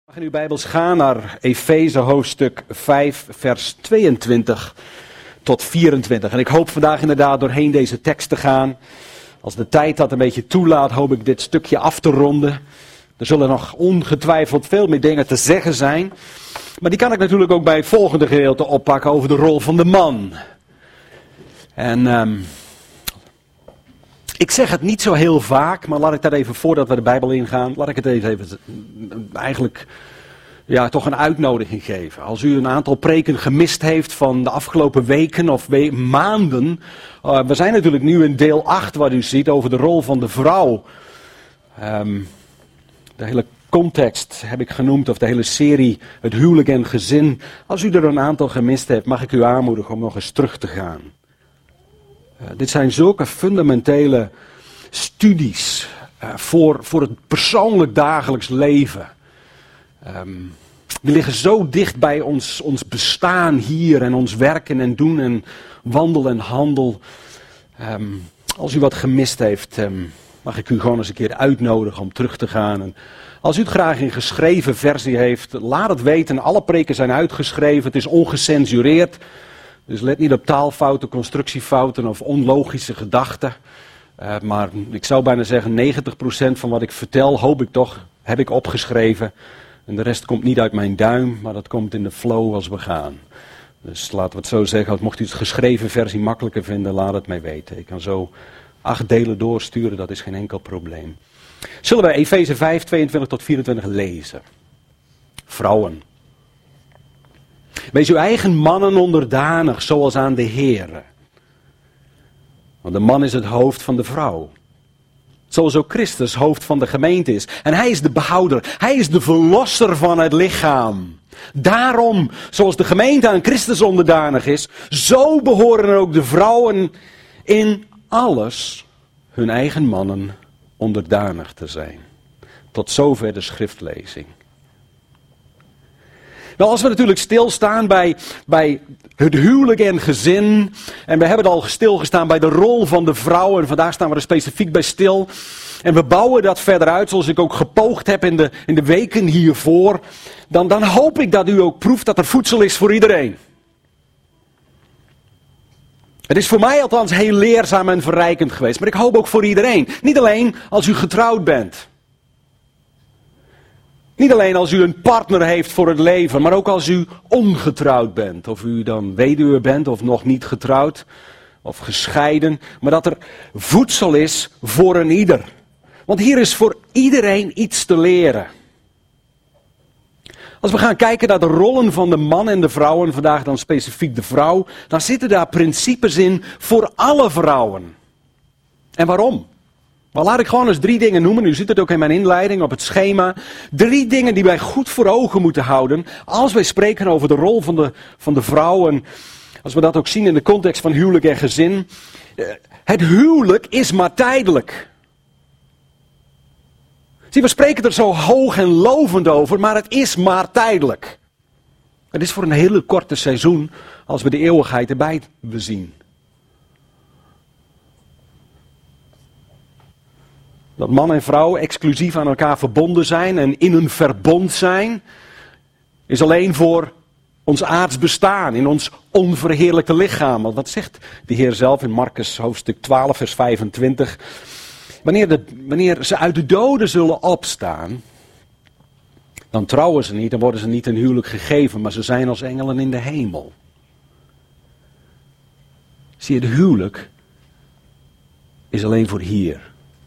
In uw Bijbels gaan naar Efeze hoofdstuk 5 vers 22 tot 24. En ik hoop vandaag inderdaad doorheen deze tekst te gaan. Als de tijd dat een beetje toelaat, hoop ik dit stukje af te ronden. Er zullen nog ongetwijfeld veel meer dingen te zeggen zijn. Maar die kan ik natuurlijk ook bij het volgende gedeelte oppakken over de rol van de man. En ik zeg het niet zo heel vaak, maar laat ik dat even voordat we de Bijbel ingaan, laat ik het even eigenlijk toch een uitnodiging geven. Als u een aantal preken gemist heeft van de afgelopen weken of maanden. We zijn natuurlijk nu in deel 8 wat u ziet over de rol van de vrouw. De hele context heb ik genoemd, of de hele serie, het huwelijk en gezin. Als u er een aantal gemist heeft, mag ik u aanmoedigen om nog eens terug te gaan. Dit zijn zulke fundamentele studies voor het persoonlijk dagelijks leven. Die liggen zo dicht bij ons bestaan hier en ons werken en doen en wandel en handel. Als u wat gemist heeft, mag ik u gewoon eens een keer uitnodigen om terug te gaan. En als u het graag in geschreven versie heeft, laat het weten. Alle preken zijn uitgeschreven, het is ongecensureerd. Dus let niet op taalfouten, constructiefouten of onlogische gedachten. Maar ik zou bijna zeggen 90% van wat ik vertel, hoop ik toch, heb ik opgeschreven. En de rest komt niet uit mijn duim, maar dat komt in de flow als we gaan. Dus laten we het zo zeggen, mocht u het geschreven versie makkelijker vinden, laat het mij weten. Ik kan zo 8 delen doorsturen, dat is geen enkel probleem. Zullen we Efeze 5, 22 tot 24 lezen? Vrouwen. Wees uw eigen mannen onderdanig, zoals aan de Heere. Want de man is het hoofd van de vrouw. Zoals ook Christus hoofd van de gemeente is. En hij is de behouder. Hij is de verlosser van het lichaam. Daarom, zoals de gemeente aan Christus onderdanig is, zo behoren ook de vrouwen in alles hun eigen mannen onderdanig te zijn. Tot zover de schriftlezing. Wel, als we natuurlijk stilstaan bij het huwelijk en gezin, en we hebben al stilgestaan bij de rol van de vrouw, en vandaag staan we er specifiek bij stil, en we bouwen dat verder uit, zoals ik ook gepoogd heb in de weken hiervoor, dan hoop ik dat u ook proeft dat er voedsel is voor iedereen. Het is voor mij althans heel leerzaam en verrijkend geweest, maar ik hoop ook voor iedereen. Niet alleen als u getrouwd bent. Niet alleen als u een partner heeft voor het leven, maar ook als u ongetrouwd bent. Of u dan weduwe bent of nog niet getrouwd of gescheiden. Maar dat er voedsel is voor een ieder. Want hier is voor iedereen iets te leren. Als we gaan kijken naar de rollen van de man en de vrouw, en vandaag dan specifiek de vrouw, dan zitten daar principes in voor alle vrouwen. En waarom? Maar laat ik gewoon eens 3 dingen noemen. U ziet het ook in mijn inleiding op het schema. 3 dingen die wij goed voor ogen moeten houden als wij spreken over de rol van de vrouw. En als we dat ook zien in de context van huwelijk en gezin. Het huwelijk is maar tijdelijk. Zie, we spreken er zo hoog en lovend over, maar het is maar tijdelijk. Het is voor een hele korte seizoen als we de eeuwigheid erbij bezien. Dat man en vrouw exclusief aan elkaar verbonden zijn en in een verbond zijn, is alleen voor ons aards bestaan, in ons onverheerlijkte lichaam. Want wat zegt de Heer zelf in Marcus hoofdstuk 12 vers 25? Wanneer ze uit de doden zullen opstaan, dan trouwen ze niet, dan worden ze niet een huwelijk gegeven, maar ze zijn als engelen in de hemel. Zie je, het huwelijk is alleen voor hier.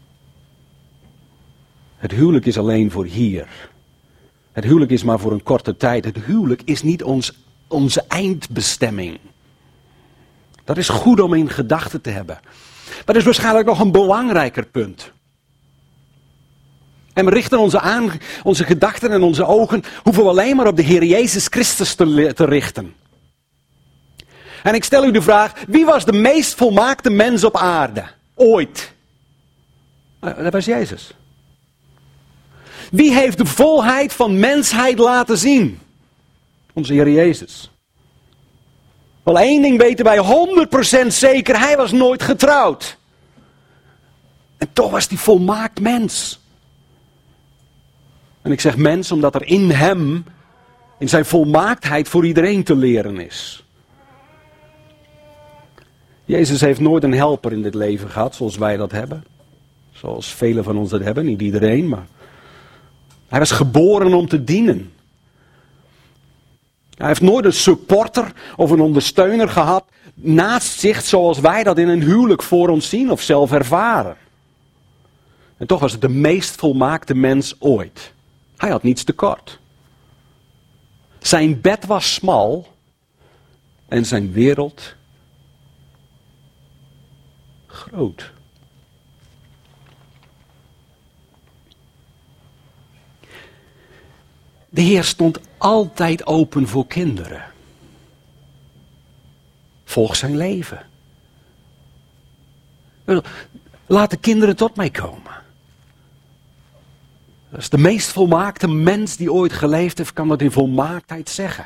Het huwelijk is alleen voor hier. Het huwelijk is maar voor een korte tijd. Het huwelijk is niet onze eindbestemming. Dat is goed om in gedachten te hebben. Maar er is waarschijnlijk nog een belangrijker punt. En we richten onze gedachten en onze ogen, hoeven we alleen maar op de Heer Jezus Christus te richten. En ik stel u de vraag, wie was de meest volmaakte mens op aarde? Ooit. Dat was Jezus. Wie heeft de volheid van mensheid laten zien? Onze Heer Jezus. Wel, 1 ding weten wij 100% zeker, hij was nooit getrouwd. En toch was hij volmaakt mens. En ik zeg mens omdat er in hem, in zijn volmaaktheid voor iedereen te leren is. Jezus heeft nooit een helper in dit leven gehad zoals wij dat hebben. Zoals velen van ons dat hebben, niet iedereen, maar hij was geboren om te dienen. Hij heeft nooit een supporter of een ondersteuner gehad naast zich zoals wij dat in een huwelijk voor ons zien of zelf ervaren. En toch was het de meest volmaakte mens ooit. Hij had niets tekort. Zijn bed was smal en zijn wereld groot. De Heer stond altijd open voor kinderen. Volg zijn leven. Laat de kinderen tot mij komen. Dat is de meest volmaakte mens die ooit geleefd heeft, kan dat in volmaaktheid zeggen.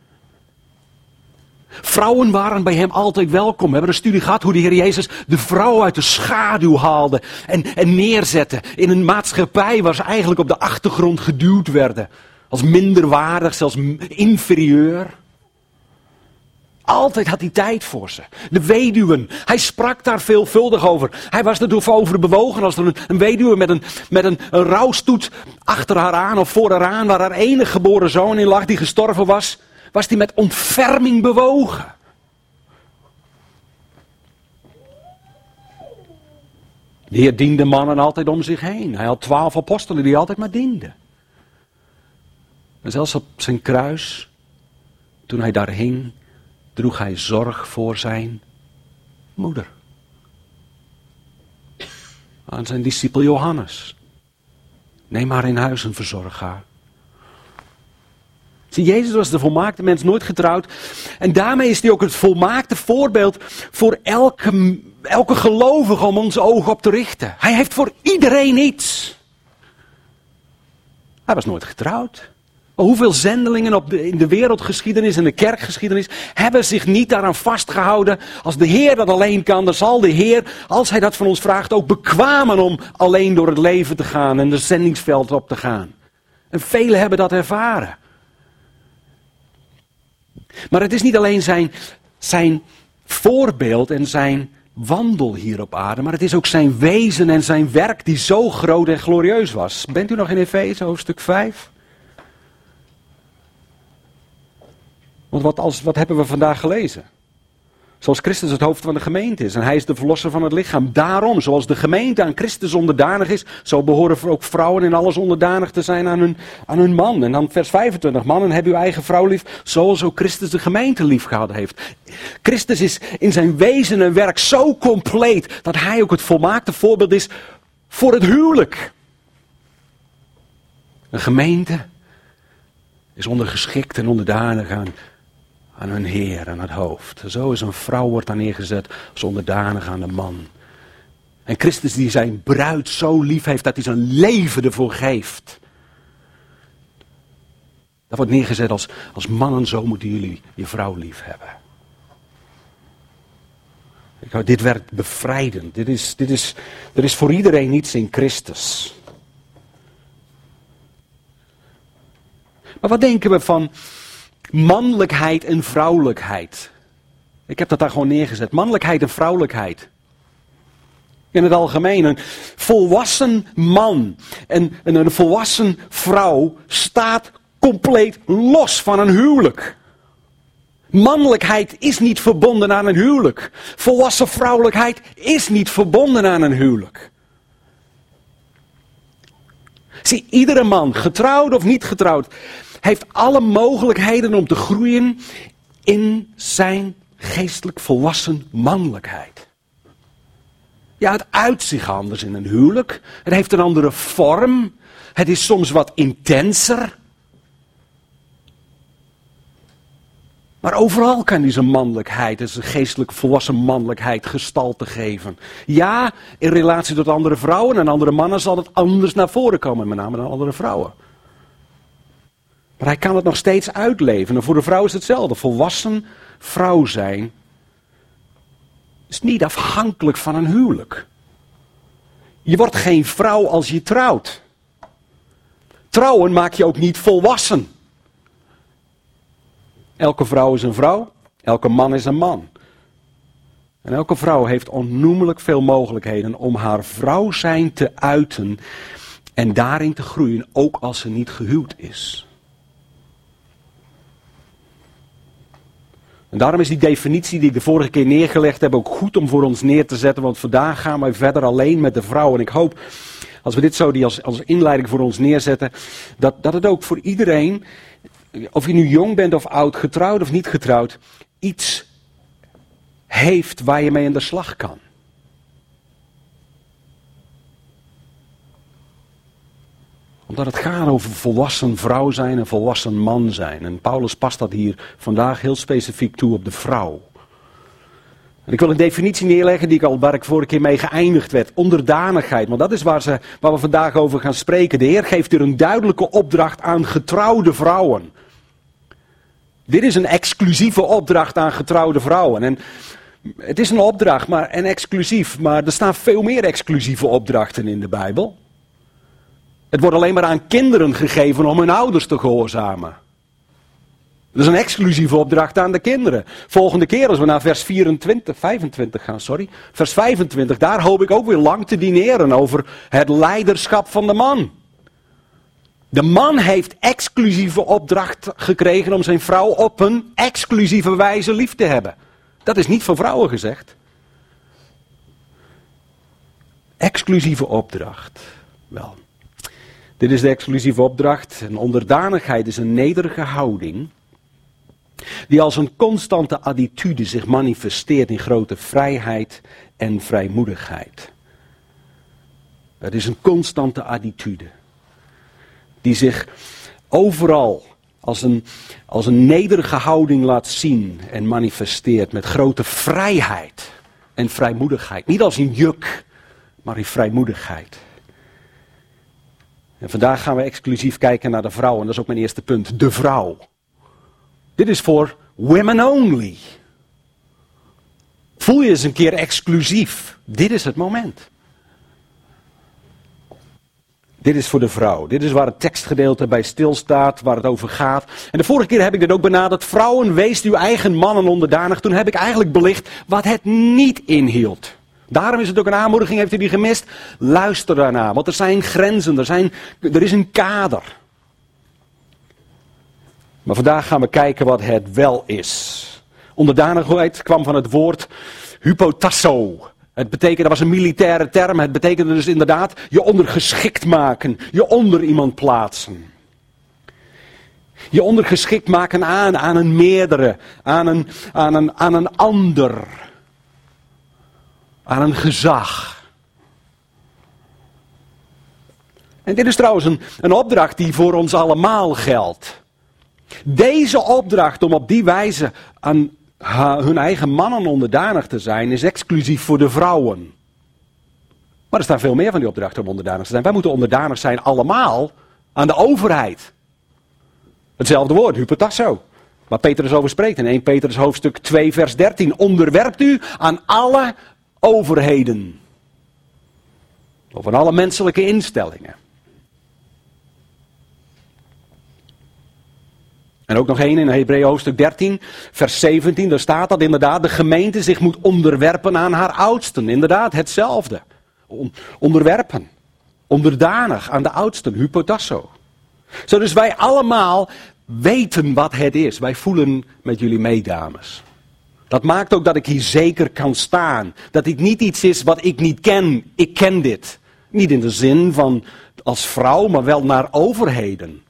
Vrouwen waren bij hem altijd welkom. We hebben een studie gehad hoe de Heer Jezus de vrouw uit de schaduw haalde en neerzette in een maatschappij waar ze eigenlijk op de achtergrond geduwd werden. Als minderwaardig, zelfs inferieur. Altijd had hij tijd voor ze. De weduwen, hij sprak daar veelvuldig over. Hij was er over bewogen als er een weduwe met een rouwstoet achter haar aan of voor haar aan, waar haar enige geboren zoon in lag die gestorven was hij met ontferming bewogen. De Heer diende mannen altijd om zich heen. Hij had 12 apostelen die altijd maar dienden. En zelfs op zijn kruis, toen hij daar hing, droeg hij zorg voor zijn moeder. Aan zijn discipel Johannes. Neem haar in huis en verzorg haar. Zie, Jezus was de volmaakte mens, nooit getrouwd. En daarmee is hij ook het volmaakte voorbeeld voor elke gelovige om onze ogen op te richten. Hij heeft voor iedereen iets. Hij was nooit getrouwd. Maar hoeveel zendelingen in de wereldgeschiedenis en de kerkgeschiedenis hebben zich niet daaraan vastgehouden. Als de Heer dat alleen kan, dan zal de Heer, als hij dat van ons vraagt, ook bekwamen om alleen door het leven te gaan en de zendingsveld op te gaan. En velen hebben dat ervaren. Maar het is niet alleen zijn voorbeeld en zijn wandel hier op aarde, maar het is ook zijn wezen en zijn werk die zo groot en glorieus was. Bent u nog in Efeze hoofdstuk 5? Want wat hebben we vandaag gelezen? Zoals Christus het hoofd van de gemeente is en hij is de verlosser van het lichaam. Daarom, zoals de gemeente aan Christus onderdanig is, zo behoren ook vrouwen in alles onderdanig te zijn aan hun man. En dan vers 25, mannen, heb uw eigen vrouw lief, zoals ook Christus de gemeente lief gehad heeft. Christus is in zijn wezen en werk zo compleet, dat hij ook het volmaakte voorbeeld is voor het huwelijk. Een gemeente is ondergeschikt en onderdanig aan hun Heer, aan het hoofd. Zo is een vrouw wordt daar neergezet als onderdanig aan de man. En Christus die zijn bruid zo lief heeft dat hij zijn leven ervoor geeft. Dat wordt neergezet als mannen, zo moeten jullie je vrouw lief hebben. Dit werkt bevrijdend. Er is voor iedereen iets in Christus. Maar wat denken we van mannelijkheid en vrouwelijkheid? Ik heb dat daar gewoon neergezet. Mannelijkheid en vrouwelijkheid. In het algemeen. Een volwassen man en een volwassen vrouw staat compleet los van een huwelijk. Mannelijkheid is niet verbonden aan een huwelijk. Volwassen vrouwelijkheid is niet verbonden aan een huwelijk. Zie, iedere man, getrouwd of niet getrouwd, heeft alle mogelijkheden om te groeien in zijn geestelijk volwassen mannelijkheid. Ja, het uit zich anders in een huwelijk. Het heeft een andere vorm. Het is soms wat intenser. Maar overal kan hij zijn mannelijkheid, zijn geestelijk volwassen mannelijkheid gestalte geven. Ja, in relatie tot andere vrouwen en andere mannen zal het anders naar voren komen, met name dan andere vrouwen. Maar hij kan het nog steeds uitleven. En voor de vrouw is het hetzelfde. Volwassen vrouw zijn is niet afhankelijk van een huwelijk. Je wordt geen vrouw als je trouwt. Trouwen maakt je ook niet volwassen. Elke vrouw is een vrouw, elke man is een man. En elke vrouw heeft onnoemelijk veel mogelijkheden om haar vrouw zijn te uiten en daarin te groeien, ook als ze niet gehuwd is. En daarom is die definitie die ik de vorige keer neergelegd heb ook goed om voor ons neer te zetten, want vandaag gaan wij verder alleen met de vrouw. En ik hoop, als we dit zo als inleiding voor ons neerzetten, dat het ook voor iedereen, of je nu jong bent of oud, getrouwd of niet getrouwd, iets heeft waar je mee aan de slag kan. Omdat het gaat over volwassen vrouw zijn en volwassen man zijn. En Paulus past dat hier vandaag heel specifiek toe op de vrouw. En ik wil een definitie neerleggen waar ik vorige keer mee geëindigd werd. Onderdanigheid, want dat is waar we vandaag over gaan spreken. De Heer geeft hier een duidelijke opdracht aan getrouwde vrouwen. Dit is een exclusieve opdracht aan getrouwde vrouwen. En het is een opdracht en exclusief, maar er staan veel meer exclusieve opdrachten in de Bijbel. Het wordt alleen maar aan kinderen gegeven om hun ouders te gehoorzamen. Dat is een exclusieve opdracht aan de kinderen. Volgende keer als we naar vers 25 gaan, vers 25, daar hoop ik ook weer lang te dineren over het leiderschap van de man. De man heeft exclusieve opdracht gekregen om zijn vrouw op een exclusieve wijze lief te hebben. Dat is niet voor vrouwen gezegd. Exclusieve opdracht. Wel, dit is de exclusieve opdracht. En onderdanigheid is een nederige houding die als een constante attitude zich manifesteert in grote vrijheid en vrijmoedigheid. Het is een constante attitude die zich overal als een nederige houding laat zien en manifesteert met grote vrijheid en vrijmoedigheid. Niet als een juk, maar in vrijmoedigheid. En vandaag gaan we exclusief kijken naar de vrouw en dat is ook mijn eerste punt, de vrouw. Dit is voor women only. Voel je eens een keer exclusief. Dit is het moment. Dit is voor de vrouw. Dit is waar het tekstgedeelte bij stilstaat, waar het over gaat. En de vorige keer heb ik dit ook benaderd. Vrouwen, wees uw eigen mannen onderdanig. Toen heb ik eigenlijk belicht wat het niet inhield. Daarom is het ook een aanmoediging, heeft u die gemist? Luister daarna, want er zijn grenzen, er is een kader. Maar vandaag gaan we kijken wat het wel is. Onderdanigheid kwam van het woord hypotasso. Dat was een militaire term. Het betekende dus inderdaad je ondergeschikt maken. Je onder iemand plaatsen. Je ondergeschikt maken aan een meerdere. Aan een ander. Aan een gezag. En dit is trouwens een opdracht die voor ons allemaal geldt. Deze opdracht om op die wijze aan hun eigen mannen onderdanig te zijn, is exclusief voor de vrouwen. Maar er staan veel meer van die opdrachten om onderdanig te zijn. Wij moeten onderdanig zijn allemaal aan de overheid. Hetzelfde woord, hypotasso. Waar Petrus over spreekt in 1 Petrus hoofdstuk 2 vers 13. Onderwerpt u aan alle overheden. Of aan alle menselijke instellingen. En ook nog één in Hebreeën hoofdstuk 13, vers 17, daar staat dat inderdaad de gemeente zich moet onderwerpen aan haar oudsten. Inderdaad, hetzelfde. Onderwerpen. Onderdanig aan de oudsten, hypotasso. Zo dus wij allemaal weten wat het is. Wij voelen met jullie mee, dames. Dat maakt ook dat ik hier zeker kan staan. Dat dit niet iets is wat ik niet ken. Ik ken dit. Niet in de zin van als vrouw, maar wel naar overheden.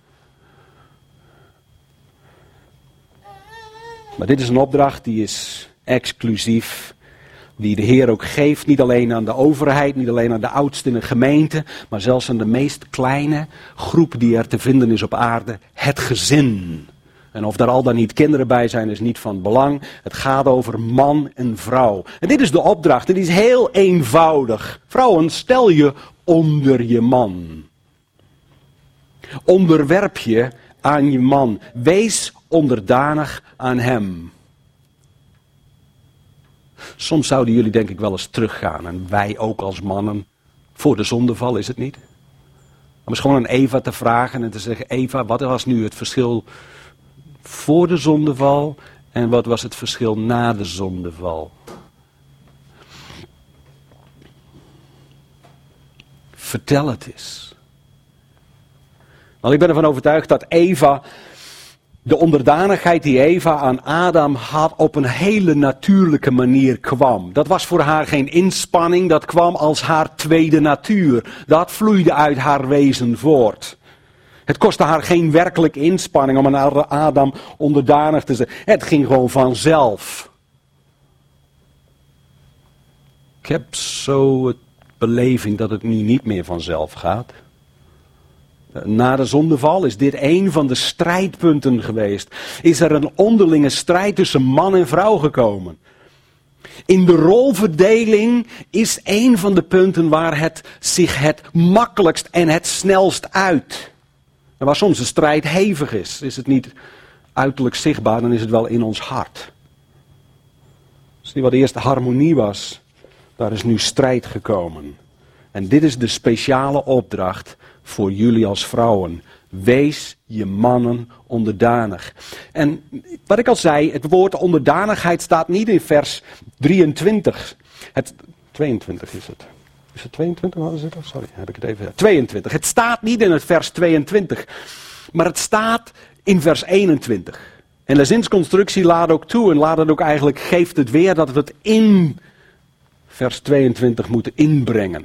Maar dit is een opdracht die is exclusief, die de Heer ook geeft, niet alleen aan de overheid, niet alleen aan de oudsten in een gemeente, maar zelfs aan de meest kleine groep die er te vinden is op aarde, het gezin. En of daar al dan niet kinderen bij zijn is niet van belang, het gaat over man en vrouw. En dit is de opdracht en die is heel eenvoudig. Vrouwen, stel je onder je man. Onderwerp je aan je man. Wees onderdanig aan hem. Soms zouden jullie denk ik wel eens teruggaan. En wij ook als mannen. Voor de zondeval is het niet. Om eens gewoon aan Eva te vragen en te zeggen, Eva, wat was nu het verschil voor de zondeval en wat was het verschil na de zondeval? Vertel het eens. Want ik ben ervan overtuigd dat Eva, de onderdanigheid die Eva aan Adam had, op een hele natuurlijke manier kwam. Dat was voor haar geen inspanning, dat kwam als haar tweede natuur. Dat vloeide uit haar wezen voort. Het kostte haar geen werkelijke inspanning om aan Adam onderdanig te zijn. Het ging gewoon vanzelf. Ik heb zo het beleving dat het nu niet meer vanzelf gaat. Na de zondeval is dit een van de strijdpunten geweest. Is er een onderlinge strijd tussen man en vrouw gekomen. In de rolverdeling is een van de punten waar het zich het makkelijkst en het snelst uit. En waar soms de strijd hevig is het niet uiterlijk zichtbaar, dan is het wel in ons hart. Dus die wat eerst harmonie was, daar is nu strijd gekomen. En dit is de speciale opdracht voor jullie als vrouwen. Wees je mannen onderdanig. En wat ik al zei, het woord onderdanigheid staat niet in vers 23. 22 is het. Is het 22? Wat is het? Sorry, heb ik het even. 22. Het staat niet in het vers 22. Maar het staat in vers 21. En de zinsconstructie laat ook toe en laat het ook eigenlijk, geeft het weer dat we het in vers 22 moeten inbrengen.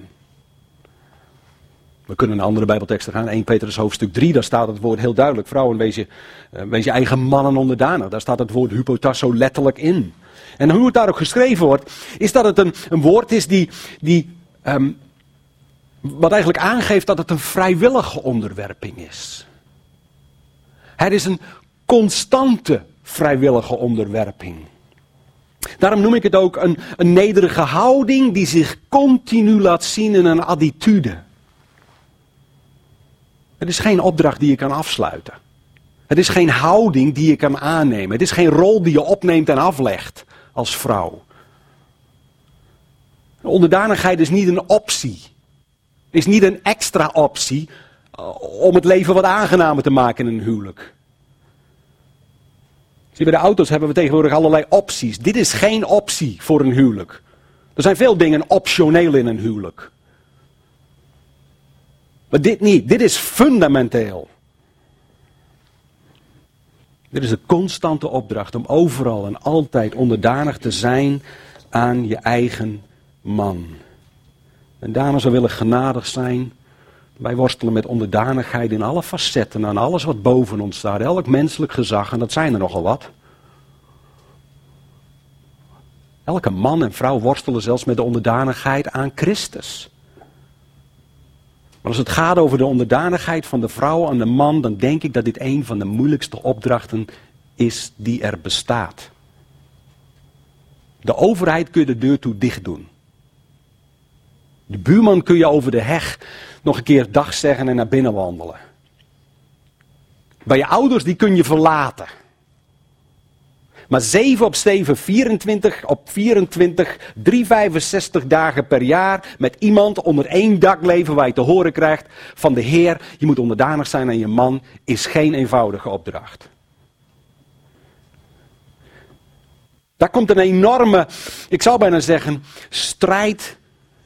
We kunnen naar andere bijbelteksten gaan. 1 Petrus hoofdstuk 3, daar staat het woord heel duidelijk. Vrouwen, wees je eigen mannen onderdanig. Daar staat het woord hypotasso letterlijk in. En hoe het daar ook geschreven wordt, is dat het een woord is wat eigenlijk aangeeft dat het een vrijwillige onderwerping is. Het is een constante vrijwillige onderwerping. Daarom noem ik het ook een nederige houding die zich continu laat zien in een attitude. Het is geen opdracht die je kan afsluiten. Het is geen houding die je kan aannemen. Het is geen rol die je opneemt en aflegt als vrouw. Onderdanigheid is niet een optie. Het is niet een extra optie om het leven wat aangenamer te maken in een huwelijk. Zie, bij de auto's hebben we tegenwoordig allerlei opties. Dit is geen optie voor een huwelijk. Er zijn veel dingen optioneel in een huwelijk. Maar dit niet. Dit is fundamenteel. Dit is een constante opdracht om overal en altijd onderdanig te zijn aan je eigen man. En dames, we willen genadig zijn. Wij worstelen met onderdanigheid in alle facetten, aan alles wat boven ons staat. Elk menselijk gezag, en dat zijn er nogal wat. Elke man en vrouw worstelen zelfs met de onderdanigheid aan Christus. Maar als het gaat over de onderdanigheid van de vrouw aan de man, dan denk ik dat dit een van de moeilijkste opdrachten is die er bestaat. De overheid kun je de deur toe dicht doen. De buurman kun je over de heg nog een keer dag zeggen en naar binnen wandelen. Bij je ouders die kun je verlaten. Maar 7 op 7, 24 op 24, 365 dagen per jaar met iemand onder één dak leven waar je te horen krijgt van de Heer, je moet onderdanig zijn aan je man, is geen eenvoudige opdracht. Daar komt een enorme, ik zou bijna zeggen, strijd.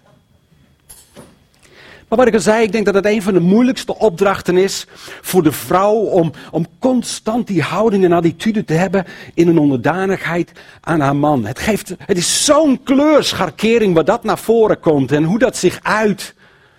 Maar wat ik al zei, ik denk dat het een van de moeilijkste opdrachten is voor de vrouw om constant die houding en attitude te hebben in een onderdanigheid aan haar man. Het is zo'n kleurschakering waar dat naar voren komt en hoe dat zich uit.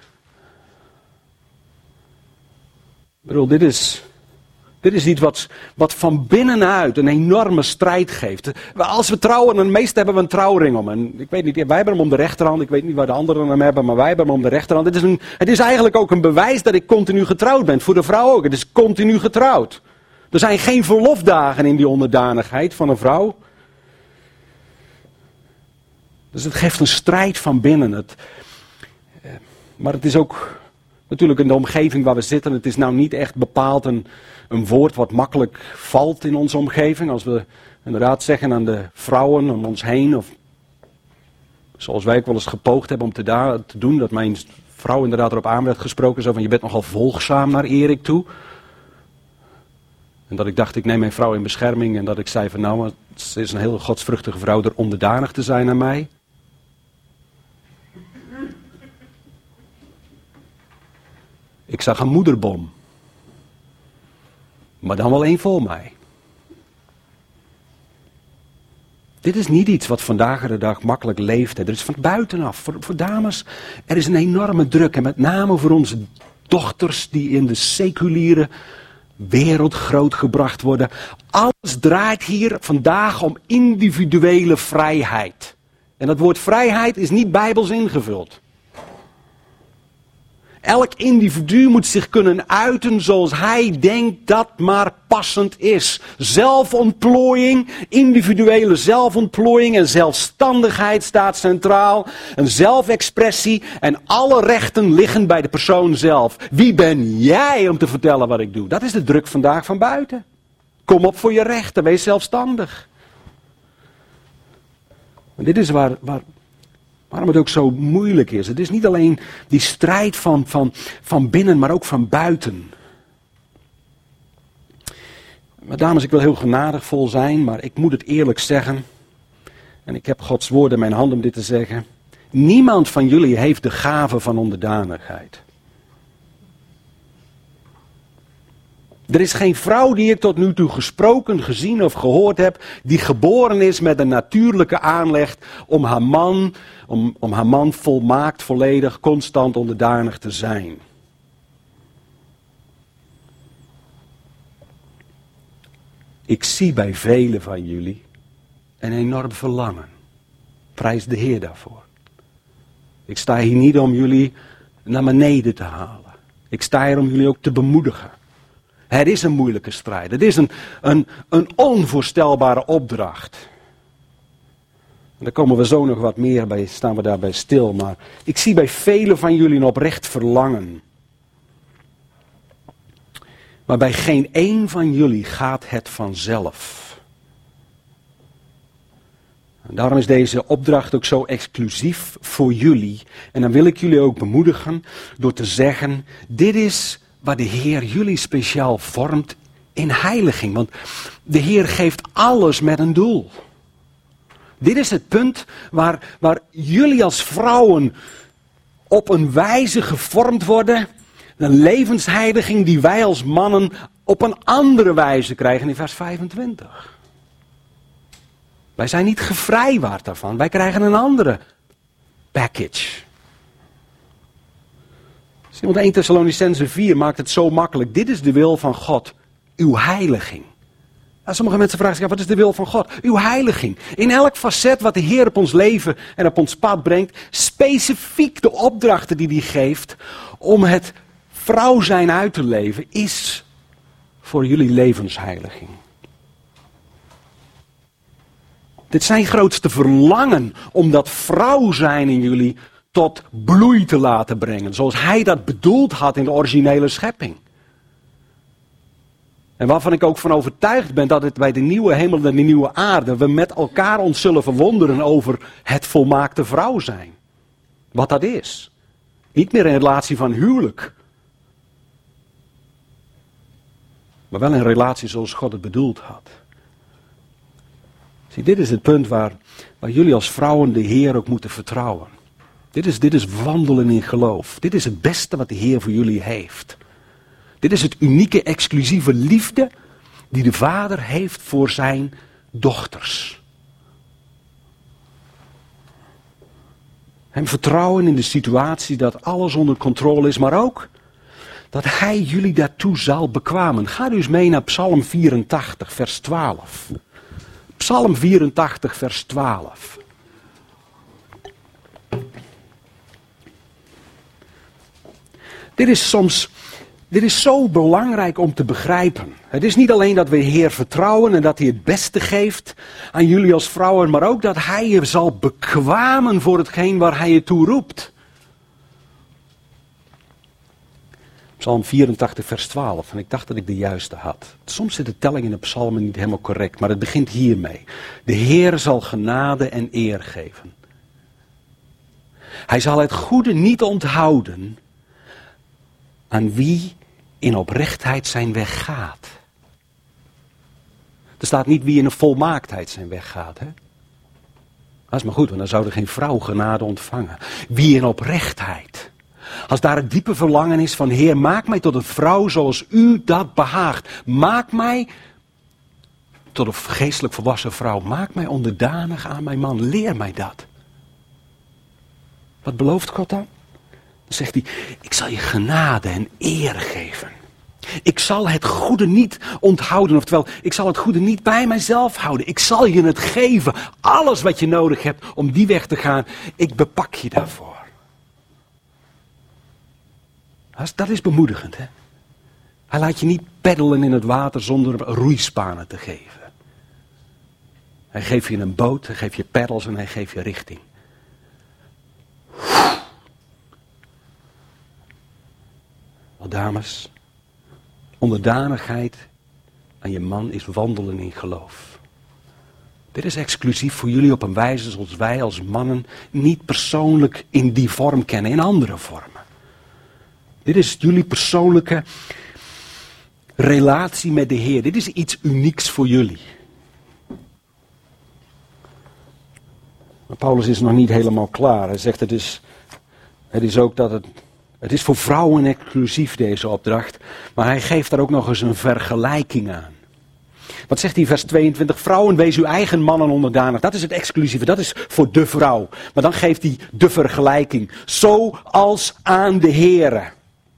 Ik bedoel, dit is iets wat van binnenuit een enorme strijd geeft. Als we trouwen, dan meestal hebben we een trouwring om. En ik weet niet, wij hebben hem om de rechterhand. Ik weet niet waar de anderen hem hebben, maar wij hebben hem om de rechterhand. Het is eigenlijk ook een bewijs dat ik continu getrouwd ben. Voor de vrouw ook. Het is continu getrouwd. Er zijn geen verlofdagen in die onderdanigheid van een vrouw. Dus het geeft een strijd van binnen. Maar het is ook natuurlijk in de omgeving waar we zitten. Het is nou niet echt bepaald een woord wat makkelijk valt in onze omgeving. Als we inderdaad zeggen aan de vrouwen om ons heen. Of zoals wij ook wel eens gepoogd hebben om te doen. Dat mijn vrouw inderdaad erop aan werd gesproken, zo van je bent nogal volgzaam naar Erik toe. En dat ik dacht, ik neem mijn vrouw in bescherming en dat ik zei van nou, ze is een heel godsvruchtige vrouw door onderdanig te zijn aan mij. Ik zag een moederbom. Maar dan wel één voor mij. Dit is niet iets wat vandaag de dag makkelijk leeft. Er is van buitenaf, voor dames, er is een enorme druk. En met name voor onze dochters die in de seculiere wereld grootgebracht worden. Alles draait hier vandaag om individuele vrijheid. En dat woord vrijheid is niet bijbels ingevuld. Elk individu moet zich kunnen uiten zoals hij denkt dat maar passend is. Zelfontplooiing, individuele zelfontplooiing en zelfstandigheid staat centraal. Een zelfexpressie en alle rechten liggen bij de persoon zelf. Wie ben jij om te vertellen wat ik doe? Dat is de druk vandaag van buiten. Kom op voor je rechten, wees zelfstandig. En dit is waarom het ook zo moeilijk is. Het is niet alleen die strijd van binnen, maar ook van buiten. Maar dames, ik wil heel genadigvol zijn, maar ik moet het eerlijk zeggen. En ik heb Gods woord in mijn hand om dit te zeggen. Niemand van jullie heeft de gave van onderdanigheid. Er is geen vrouw die ik tot nu toe gesproken, gezien of gehoord heb, die geboren is met een natuurlijke aanleg om haar man volmaakt, volledig, constant onderdanig te zijn. Ik zie bij velen van jullie een enorm verlangen. Prijs de Heer daarvoor. Ik sta hier niet om jullie naar beneden te halen. Ik sta hier om jullie ook te bemoedigen. Het is een moeilijke strijd. Het is een onvoorstelbare opdracht. En daar komen we zo nog wat meer bij, staan we daarbij stil. Maar ik zie bij velen van jullie een oprecht verlangen. Maar bij geen één van jullie gaat het vanzelf. En daarom is deze opdracht ook zo exclusief voor jullie. En dan wil ik jullie ook bemoedigen door te zeggen, dit is waar de Heer jullie speciaal vormt in heiliging. Want de Heer geeft alles met een doel. Dit is het punt waar jullie als vrouwen op een wijze gevormd worden. Een levensheiliging die wij als mannen op een andere wijze krijgen in vers 25. Wij zijn niet gevrijwaard daarvan. Wij krijgen een andere package. Want 1 Thessalonicenzen 4 maakt het zo makkelijk. Dit is de wil van God, uw heiliging. Nou, sommige mensen vragen zich af, wat is de wil van God? Uw heiliging. In elk facet wat de Heer op ons leven en op ons pad brengt, specifiek de opdrachten die hij geeft om het vrouw zijn uit te leven, is voor jullie levensheiliging. Dit is zijn grootste verlangen om dat vrouw zijn in jullie tot bloei te laten brengen. Zoals hij dat bedoeld had in de originele schepping. En waarvan ik ook van overtuigd ben dat het bij de nieuwe hemel en de nieuwe aarde we met elkaar ons zullen verwonderen over het volmaakte vrouw zijn. Wat dat is. Niet meer in relatie van huwelijk. Maar wel in relatie zoals God het bedoeld had. Zie, dit is het punt waar jullie als vrouwen de Heer ook moeten vertrouwen. Dit is wandelen in geloof. Dit is het beste wat de Heer voor jullie heeft. Dit is het unieke, exclusieve liefde die de Vader heeft voor zijn dochters. Hem vertrouwen in de situatie dat alles onder controle is, maar ook dat hij jullie daartoe zal bekwamen. Ga dus mee naar Psalm 84, vers 12. Psalm 84, vers 12. Dit is zo belangrijk om te begrijpen. Het is niet alleen dat we de Heer vertrouwen en dat hij het beste geeft aan jullie als vrouwen, maar ook dat hij je zal bekwamen voor hetgeen waar hij je toe roept. Psalm 84 vers 12. En ik dacht dat ik de juiste had. Soms zit de telling in de psalmen niet helemaal correct, maar het begint hiermee. De Heer zal genade en eer geven. Hij zal het goede niet onthouden aan wie in oprechtheid zijn weg gaat. Er staat niet wie in een volmaaktheid zijn weg gaat. Hè? Dat is maar goed, want dan zou er geen vrouw genade ontvangen. Wie in oprechtheid. Als daar het diepe verlangen is van Heer, maak mij tot een vrouw zoals u dat behaagt. Maak mij tot een geestelijk volwassen vrouw. Maak mij onderdanig aan mijn man. Leer mij dat. Wat belooft God dan? Dan zegt hij, ik zal je genade en eer geven. Ik zal het goede niet onthouden. Oftewel, ik zal het goede niet bij mijzelf houden. Ik zal je het geven. Alles wat je nodig hebt om die weg te gaan. Ik bepak je daarvoor. Dat is bemoedigend, hè? Hij laat je niet peddelen in het water zonder roeispanen te geven. Hij geeft je een boot, hij geeft je peddels en hij geeft je richting. Wel dames, onderdanigheid aan je man is wandelen in geloof. Dit is exclusief voor jullie op een wijze zoals wij als mannen niet persoonlijk in die vorm kennen, in andere vormen. Dit is jullie persoonlijke relatie met de Heer. Dit is iets unieks voor jullie. Maar Paulus is nog niet helemaal klaar. Hij zegt het is ook dat het is voor vrouwen exclusief deze opdracht. Maar hij geeft daar ook nog eens een vergelijking aan. Wat zegt hij in vers 22? Vrouwen, wees uw eigen mannen onderdanig. Dat is het exclusieve, dat is voor de vrouw. Maar dan geeft hij de vergelijking. Zoals aan de Here.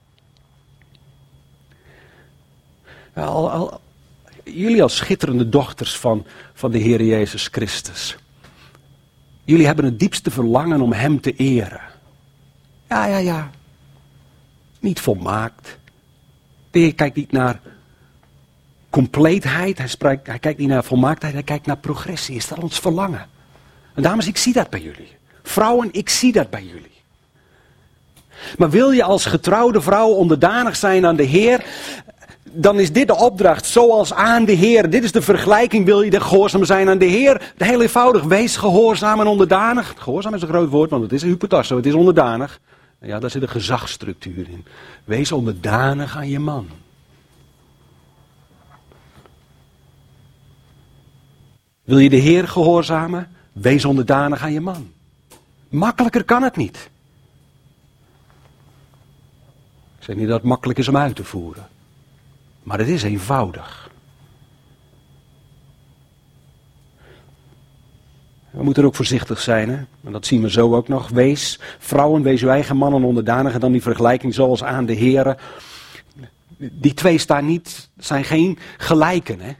Jullie als schitterende dochters van de Heer Jezus Christus. Jullie hebben het diepste verlangen om Hem te eren. Ja. Niet volmaakt. De Heer kijkt niet naar compleetheid. Hij kijkt niet naar volmaaktheid. Hij kijkt naar progressie. Is dat ons verlangen? En dames, ik zie dat bij jullie. Vrouwen, ik zie dat bij jullie. Maar wil je als getrouwde vrouw onderdanig zijn aan de Heer, dan is dit de opdracht, zoals aan de Heer. Dit is de vergelijking, wil je gehoorzaam zijn aan de Heer? Heel eenvoudig, wees gehoorzaam en onderdanig. Gehoorzaam is een groot woord, want het is een hypotasso, het is onderdanig. Ja, daar zit een gezagsstructuur in. Wees onderdanig aan je man. Wil je de Heer gehoorzamen? Wees onderdanig aan je man. Makkelijker kan het niet. Ik zeg niet dat het makkelijk is om uit te voeren. Maar het is eenvoudig. We moeten er ook voorzichtig zijn, hè? En dat zien we zo ook nog. Vrouwen, wees uw eigen mannen onderdanig. En dan die vergelijking zoals aan de Here. Die twee zijn geen gelijken, hè?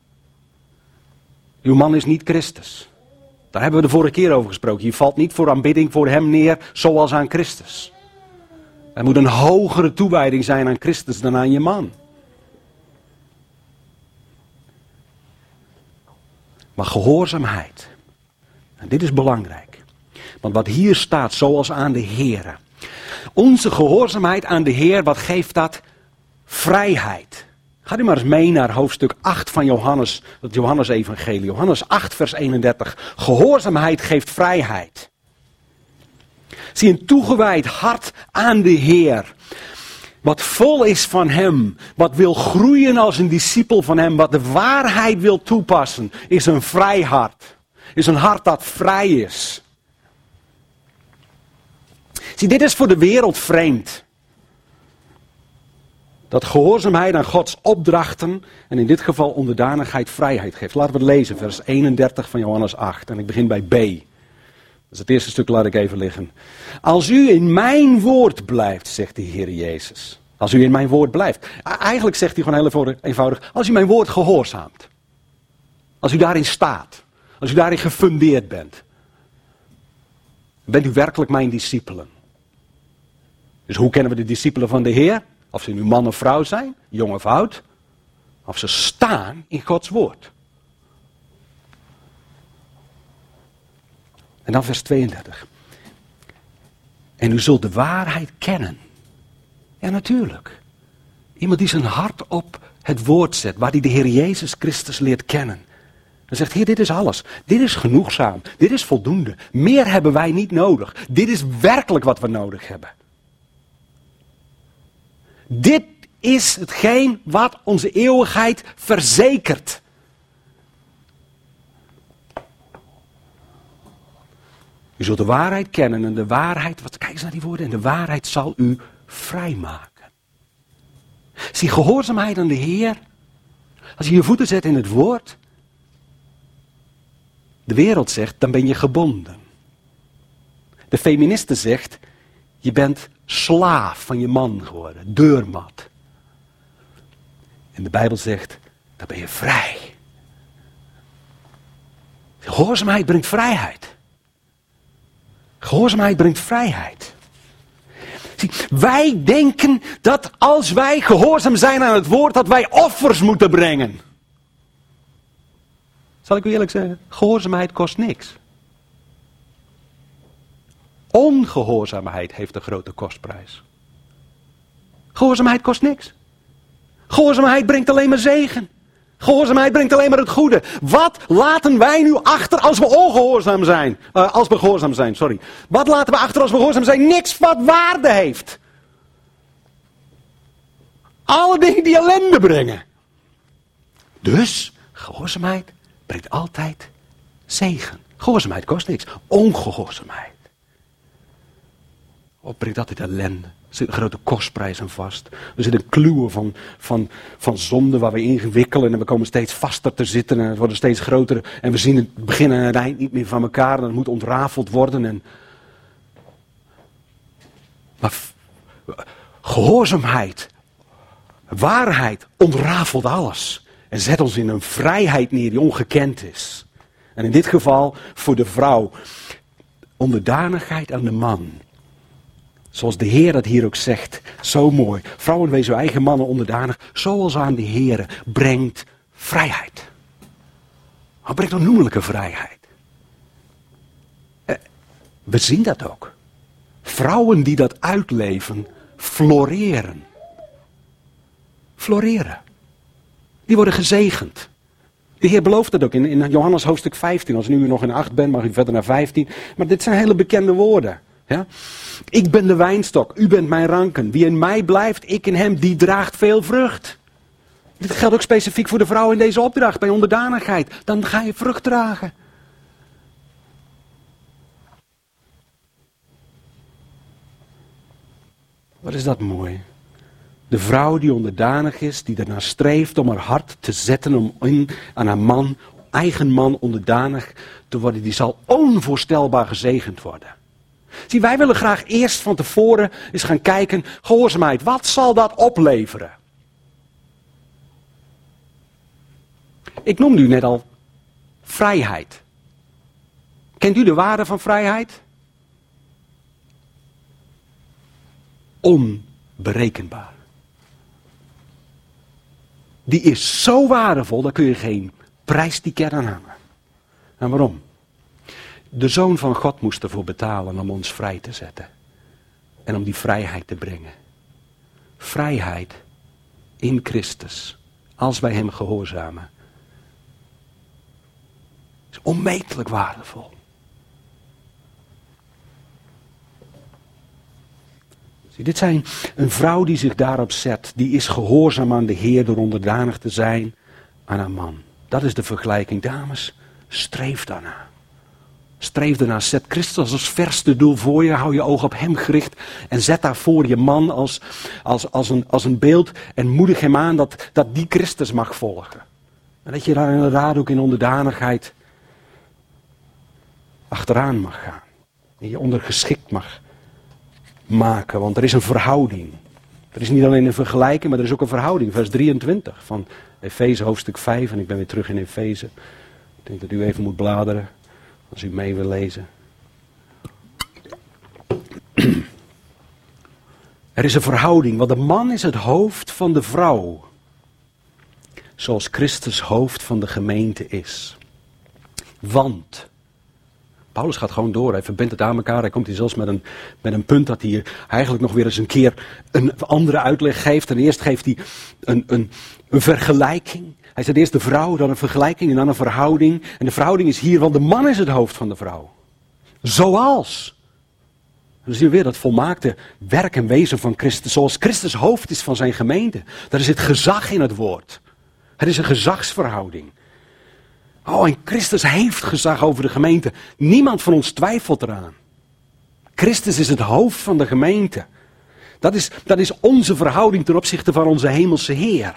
Uw man is niet Christus. Daar hebben we de vorige keer over gesproken. Je valt niet voor aanbidding voor hem neer zoals aan Christus. Er moet een hogere toewijding zijn aan Christus dan aan je man. Maar gehoorzaamheid. En dit is belangrijk. Want wat hier staat, zoals aan de Here. Onze gehoorzaamheid aan de Heer, wat geeft dat? Vrijheid. Ga u maar eens mee naar hoofdstuk 8 van Johannes, het Johannes-evangelie. Johannes 8 vers 31. Gehoorzaamheid geeft vrijheid. Zie een toegewijd hart aan de Heer. Wat vol is van Hem. Wat wil groeien als een discipel van Hem. Wat de waarheid wil toepassen. Is een vrij hart. Is een hart dat vrij is. Zie, dit is voor de wereld vreemd. Dat gehoorzaamheid aan Gods opdrachten. En in dit geval onderdanigheid vrijheid geeft. Laten we het lezen. Vers 31 van Johannes 8. En ik begin bij B. Dus het eerste stuk laat ik even liggen. Als u in mijn woord blijft, zegt de Heer Jezus. Als u in mijn woord blijft. Eigenlijk zegt hij gewoon heel eenvoudig. Als u mijn woord gehoorzaamt. Als u daarin staat. Als u daarin gefundeerd bent. Bent u werkelijk mijn discipelen. Dus hoe kennen we de discipelen van de Heer? Of ze nu man of vrouw zijn, jong of oud. Of ze staan in Gods woord. En dan vers 32. En u zult de waarheid kennen. Ja, natuurlijk. Iemand die zijn hart op het woord zet, waar hij de Heer Jezus Christus leert kennen. Dan zegt Heer, dit is alles. Dit is genoegzaam. Dit is voldoende. Meer hebben wij niet nodig. Dit is werkelijk wat we nodig hebben. Dit is hetgeen wat onze eeuwigheid verzekert. U zult de waarheid kennen en de waarheid, kijk eens naar die woorden, en de waarheid zal u vrijmaken. Zie, gehoorzaamheid aan de Heer, als je je voeten zet in het woord, de wereld zegt, dan ben je gebonden. De feministe zegt, je bent slaaf van je man geworden, deurmat. En de Bijbel zegt, dan ben je vrij. Gehoorzaamheid brengt vrijheid. Gehoorzaamheid brengt vrijheid. Zie, wij denken dat als wij gehoorzaam zijn aan het woord, dat wij offers moeten brengen. Zal ik u eerlijk zeggen, gehoorzaamheid kost niks. Ongehoorzaamheid heeft een grote kostprijs. Gehoorzaamheid kost niks. Gehoorzaamheid brengt alleen maar zegen. Gehoorzaamheid brengt alleen maar het goede. Wat laten wij nu achter als we ongehoorzaam zijn? Als we gehoorzaam zijn, sorry. Wat laten we achter als we gehoorzaam zijn? Niks wat waarde heeft. Alle dingen die ellende brengen. Dus, gehoorzaamheid brengt altijd zegen. Gehoorzaamheid kost niks. Ongehoorzaamheid brengt altijd ellende. Er zit een grote kostprijs aan vast. We zitten in kluwen van zonde waar we ingewikkelen en we komen steeds vaster te zitten en het wordt steeds groter. En we zien het begin en het eind niet meer van elkaar en het moet ontrafeld worden. Maar gehoorzaamheid, waarheid ontrafelt alles. En zet ons in een vrijheid neer die ongekend is. En in dit geval voor de vrouw onderdanigheid aan de man. Zoals de Heer dat hier ook zegt. Zo mooi. Vrouwen, wees uw eigen mannen onderdanig. Zoals aan de Heer brengt vrijheid. Maar brengt onnoemelijke vrijheid. We zien dat ook. Vrouwen die dat uitleven, floreren. Floreren. Die worden gezegend. De Heer belooft dat ook in Johannes hoofdstuk 15. Als u nu nog in 8 bent, mag u verder naar 15. Maar dit zijn hele bekende woorden. Ja? Ik ben de wijnstok, u bent mijn ranken. Wie in mij blijft, ik in hem, die draagt veel vrucht. Dit geldt ook specifiek voor de vrouw in deze opdracht, bij onderdanigheid. Dan ga je vrucht dragen. Wat is dat mooi. De vrouw die onderdanig is, die ernaar streeft om haar hart te zetten om aan haar man, eigen man onderdanig te worden, die zal onvoorstelbaar gezegend worden. Zie, wij willen graag eerst van tevoren eens gaan kijken, gehoorzaamheid, wat zal dat opleveren? Ik noemde u net al vrijheid. Kent u de waarde van vrijheid? Onberekenbaar. Die is zo waardevol, daar kun je geen prijsticket aan hangen. En waarom? De Zoon van God moest ervoor betalen om ons vrij te zetten. En om die vrijheid te brengen. Vrijheid in Christus. Als wij hem gehoorzamen. Is onmetelijk waardevol. Zie, dit zijn een vrouw die zich daarop zet. Die is gehoorzaam aan de Heer door onderdanig te zijn aan haar man. Dat is de vergelijking. Dames, streef daarna. Streef daarna, zet Christus als verste doel voor je, hou je oog op hem gericht en zet daarvoor je man als een beeld en moedig hem aan dat die Christus mag volgen. En dat je daar inderdaad ook in onderdanigheid achteraan mag gaan. En je ondergeschikt mag maken, want er is een verhouding. Er is niet alleen een vergelijking, maar er is ook een verhouding. Vers 23 van Efeze hoofdstuk 5 en ik ben weer terug in Efeze. Ik denk dat u even moet bladeren. Als u mee wil lezen. Er is een verhouding, want de man is het hoofd van de vrouw. Zoals Christus hoofd van de gemeente is. Want, Paulus gaat gewoon door. Hij verbindt het aan elkaar. Hij komt hier zelfs met een punt dat hij eigenlijk nog weer eens een keer een andere uitleg geeft. En eerst geeft hij een vergelijking. Hij zegt eerst de vrouw, dan een vergelijking en dan een verhouding. En de verhouding is hier, want de man is het hoofd van de vrouw. Zoals. Dan zien we weer dat volmaakte werk en wezen van Christus. Zoals Christus hoofd is van zijn gemeente. Daar zit gezag in het woord. Het is een gezagsverhouding. Oh, en Christus heeft gezag over de gemeente. Niemand van ons twijfelt eraan. Christus is het hoofd van de gemeente. Dat is onze verhouding ten opzichte van onze hemelse Heer.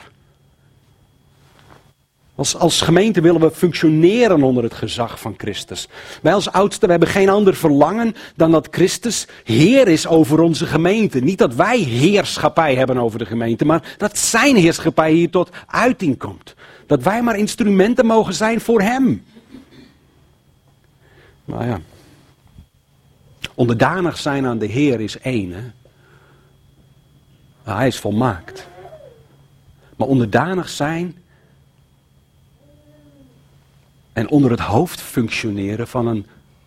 Als gemeente willen we functioneren onder het gezag van Christus. Wij als oudsten hebben geen ander verlangen dan dat Christus Heer is over onze gemeente. Niet dat wij heerschappij hebben over de gemeente, maar dat zijn heerschappij hier tot uiting komt. Dat wij maar instrumenten mogen zijn voor Hem. Nou ja, onderdanig zijn aan de Heer is één. Hè? Hij is volmaakt. Maar onderdanig zijn en onder het hoofd functioneren van een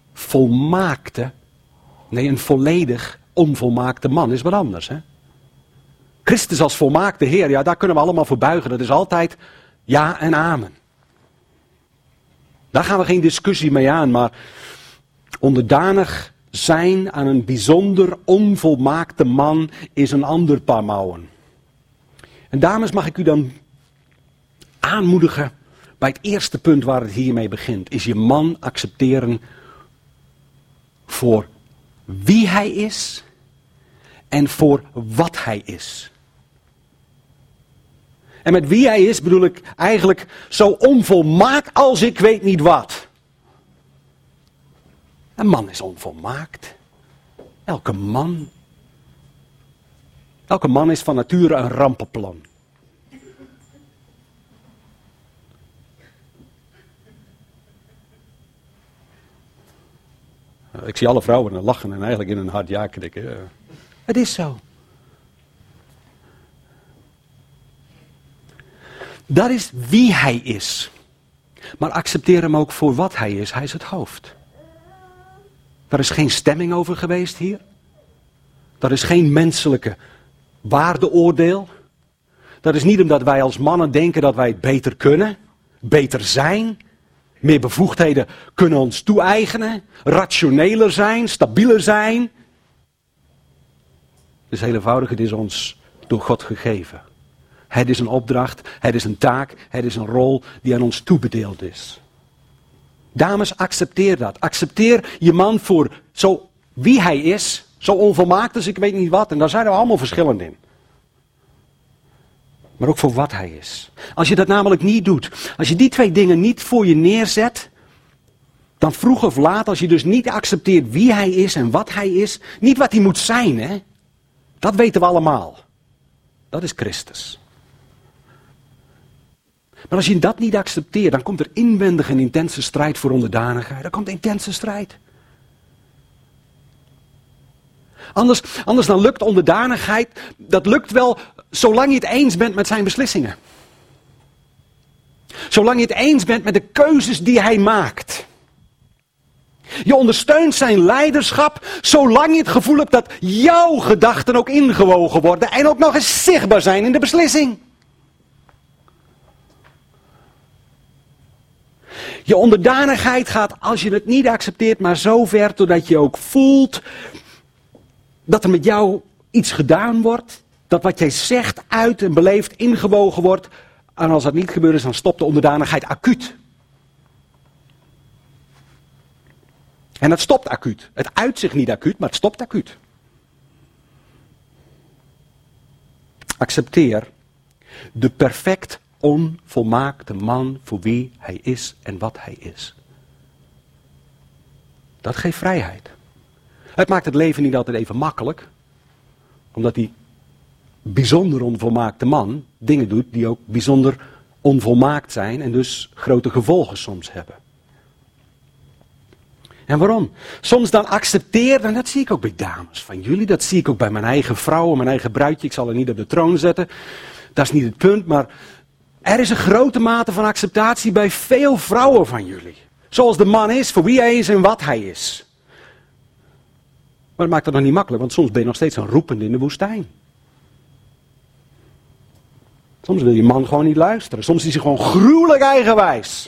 een volledig onvolmaakte man is wat anders. Hè? Christus als volmaakte Heer, ja, daar kunnen we allemaal voor buigen. Dat is altijd ja en amen. Daar gaan we geen discussie mee aan, maar onderdanig zijn aan een bijzonder onvolmaakte man is een ander paar mouwen. En dames, mag ik u dan aanmoedigen bij het eerste punt waar het hiermee begint, is je man accepteren voor wie hij is en voor wat hij is. En met wie hij is bedoel ik eigenlijk zo onvolmaakt als ik weet niet wat. Een man is onvolmaakt. Elke man is van nature een rampenplan. Ik zie alle vrouwen lachen en eigenlijk in een hard ja knikken. Het is zo. Dat is wie hij is. Maar accepteer hem ook voor wat hij is. Hij is het hoofd. Daar is geen stemming over geweest hier. Daar is geen menselijke waardeoordeel. Dat is niet omdat wij als mannen denken dat wij het beter kunnen, beter zijn, meer bevoegdheden kunnen ons toe-eigenen, rationeler zijn, stabieler zijn. Het is heel eenvoudig, het is ons door God gegeven. Het is een opdracht, het is een taak, het is een rol die aan ons toebedeeld is. Dames, accepteer dat. Accepteer je man voor zo wie hij is, zo onvolmaakt als ik weet niet wat. En daar zijn we allemaal verschillend in. Maar ook voor wat hij is. Als je dat namelijk niet doet, als je die twee dingen niet voor je neerzet, dan vroeg of laat, als je dus niet accepteert wie hij is en wat hij is, niet wat hij moet zijn, hè. Dat weten we allemaal. Dat is Christus. Maar als je dat niet accepteert, dan komt er inwendig een intense strijd voor onderdanigheid. Er komt intense strijd. Anders dan lukt onderdanigheid, dat lukt wel zolang je het eens bent met zijn beslissingen. Zolang je het eens bent met de keuzes die hij maakt. Je ondersteunt zijn leiderschap zolang je het gevoel hebt dat jouw gedachten ook ingewogen worden en ook nog eens zichtbaar zijn in de beslissing. Je onderdanigheid gaat, als je het niet accepteert, maar zo ver totdat je ook voelt dat er met jou iets gedaan wordt. Dat wat jij zegt, uit en beleeft, ingewogen wordt. En als dat niet gebeurt is, dan stopt de onderdanigheid acuut. En het stopt acuut. Het uit zich niet acuut, maar het stopt acuut. Accepteer de perfect onvolmaakte man voor wie hij is en wat hij is. Dat geeft vrijheid. Het maakt het leven niet altijd even makkelijk. Omdat die bijzonder onvolmaakte man dingen doet die ook bijzonder onvolmaakt zijn en dus grote gevolgen soms hebben. En waarom? Soms dan accepteer, en dat zie ik ook bij dames van jullie, dat zie ik ook bij mijn eigen vrouw en mijn eigen bruidje, ik zal haar niet op de troon zetten. Dat is niet het punt, maar er is een grote mate van acceptatie bij veel vrouwen van jullie. Zoals de man is, voor wie hij is en wat hij is. Maar dat maakt het nog niet makkelijk, want soms ben je nog steeds een roepende in de woestijn. Soms wil je man gewoon niet luisteren. Soms is hij gewoon gruwelijk eigenwijs.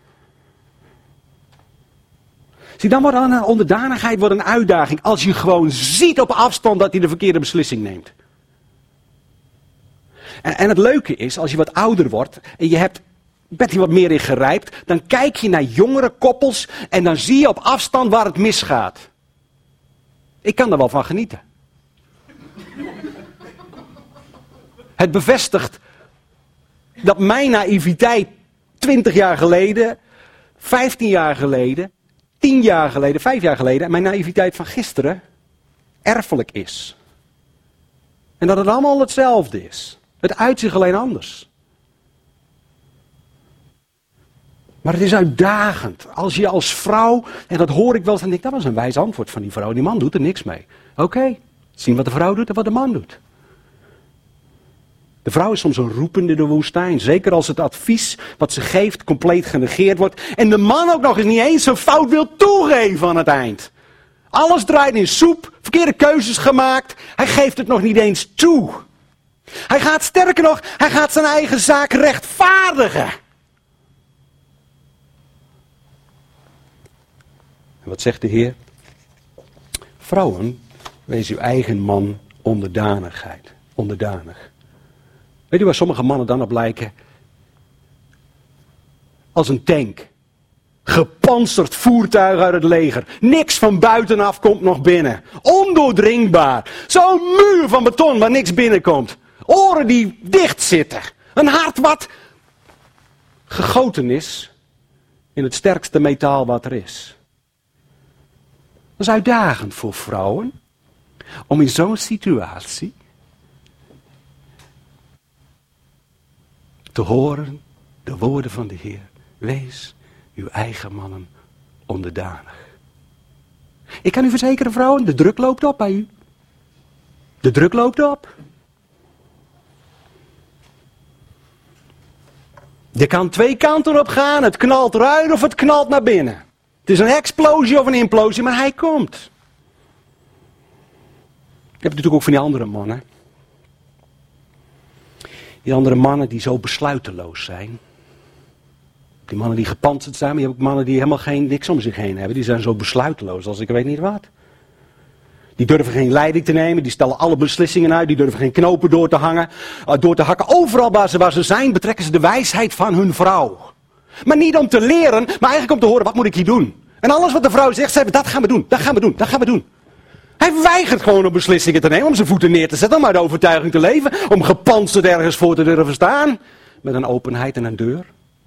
Zie, dan wordt een onderdanigheid een uitdaging. Als je gewoon ziet op afstand dat hij de verkeerde beslissing neemt. En het leuke is, als je wat ouder wordt en je bent hier wat meer in gerijpt, dan kijk je naar jongere koppels en dan zie je op afstand waar het misgaat. Ik kan er wel van genieten. Het bevestigt dat mijn naïviteit 20 jaar geleden, 15 jaar geleden, 10 jaar geleden, 5 jaar geleden en mijn naïviteit van gisteren erfelijk is. En dat het allemaal hetzelfde is. Het uitzicht alleen anders. Maar het is uitdagend. Als je als vrouw, en dat hoor ik wel eens, dan denk ik, dat was een wijs antwoord van die vrouw. Die man doet er niks mee. Oké, zien wat de vrouw doet en wat de man doet. De vrouw is soms een roepende in de woestijn. Zeker als het advies wat ze geeft compleet genegeerd wordt. En de man ook nog eens niet eens zijn fout wil toegeven aan het eind. Alles draait in soep, verkeerde keuzes gemaakt. Hij geeft het nog niet eens toe. Hij gaat, sterker nog, hij gaat zijn eigen zaak rechtvaardigen. En wat zegt de Heer? Vrouwen, wees uw eigen man onderdanig. Weet u waar sommige mannen dan op lijken? Als een tank. Gepantserd voertuig uit het leger. Niks van buitenaf komt nog binnen. Ondoordringbaar. Zo'n muur van beton waar niks binnenkomt. Oren die dicht zitten. Een hart wat gegoten is in het sterkste metaal wat er is. Dat is uitdagend voor vrouwen. Om in zo'n situatie te horen de woorden van de Heer. Wees uw eigen mannen onderdanig. Ik kan u verzekeren, vrouwen, de druk loopt op bij u. De druk loopt op. Je kan twee kanten op gaan. Het knalt eruit of het knalt naar binnen. Het is een explosie of een implosie, maar hij komt. Ik heb het natuurlijk ook van die andere mannen. Die andere mannen die zo besluiteloos zijn. Die mannen die gepantserd zijn, maar je hebt ook mannen die helemaal niks om zich heen hebben. Die zijn zo besluiteloos als ik weet niet wat. Die durven geen leiding te nemen, die stellen alle beslissingen uit, die durven geen knopen door te hakken. Overal waar ze zijn betrekken ze de wijsheid van hun vrouw. Maar niet om te leren, maar eigenlijk om te horen, wat moet ik hier doen? En alles wat de vrouw zegt, zeggen dat gaan we doen, dat gaan we doen, dat gaan we doen. Hij weigert gewoon om beslissingen te nemen, om zijn voeten neer te zetten, om uit de overtuiging te leven, om gepantserd ergens voor te durven staan. Met een openheid en een deur.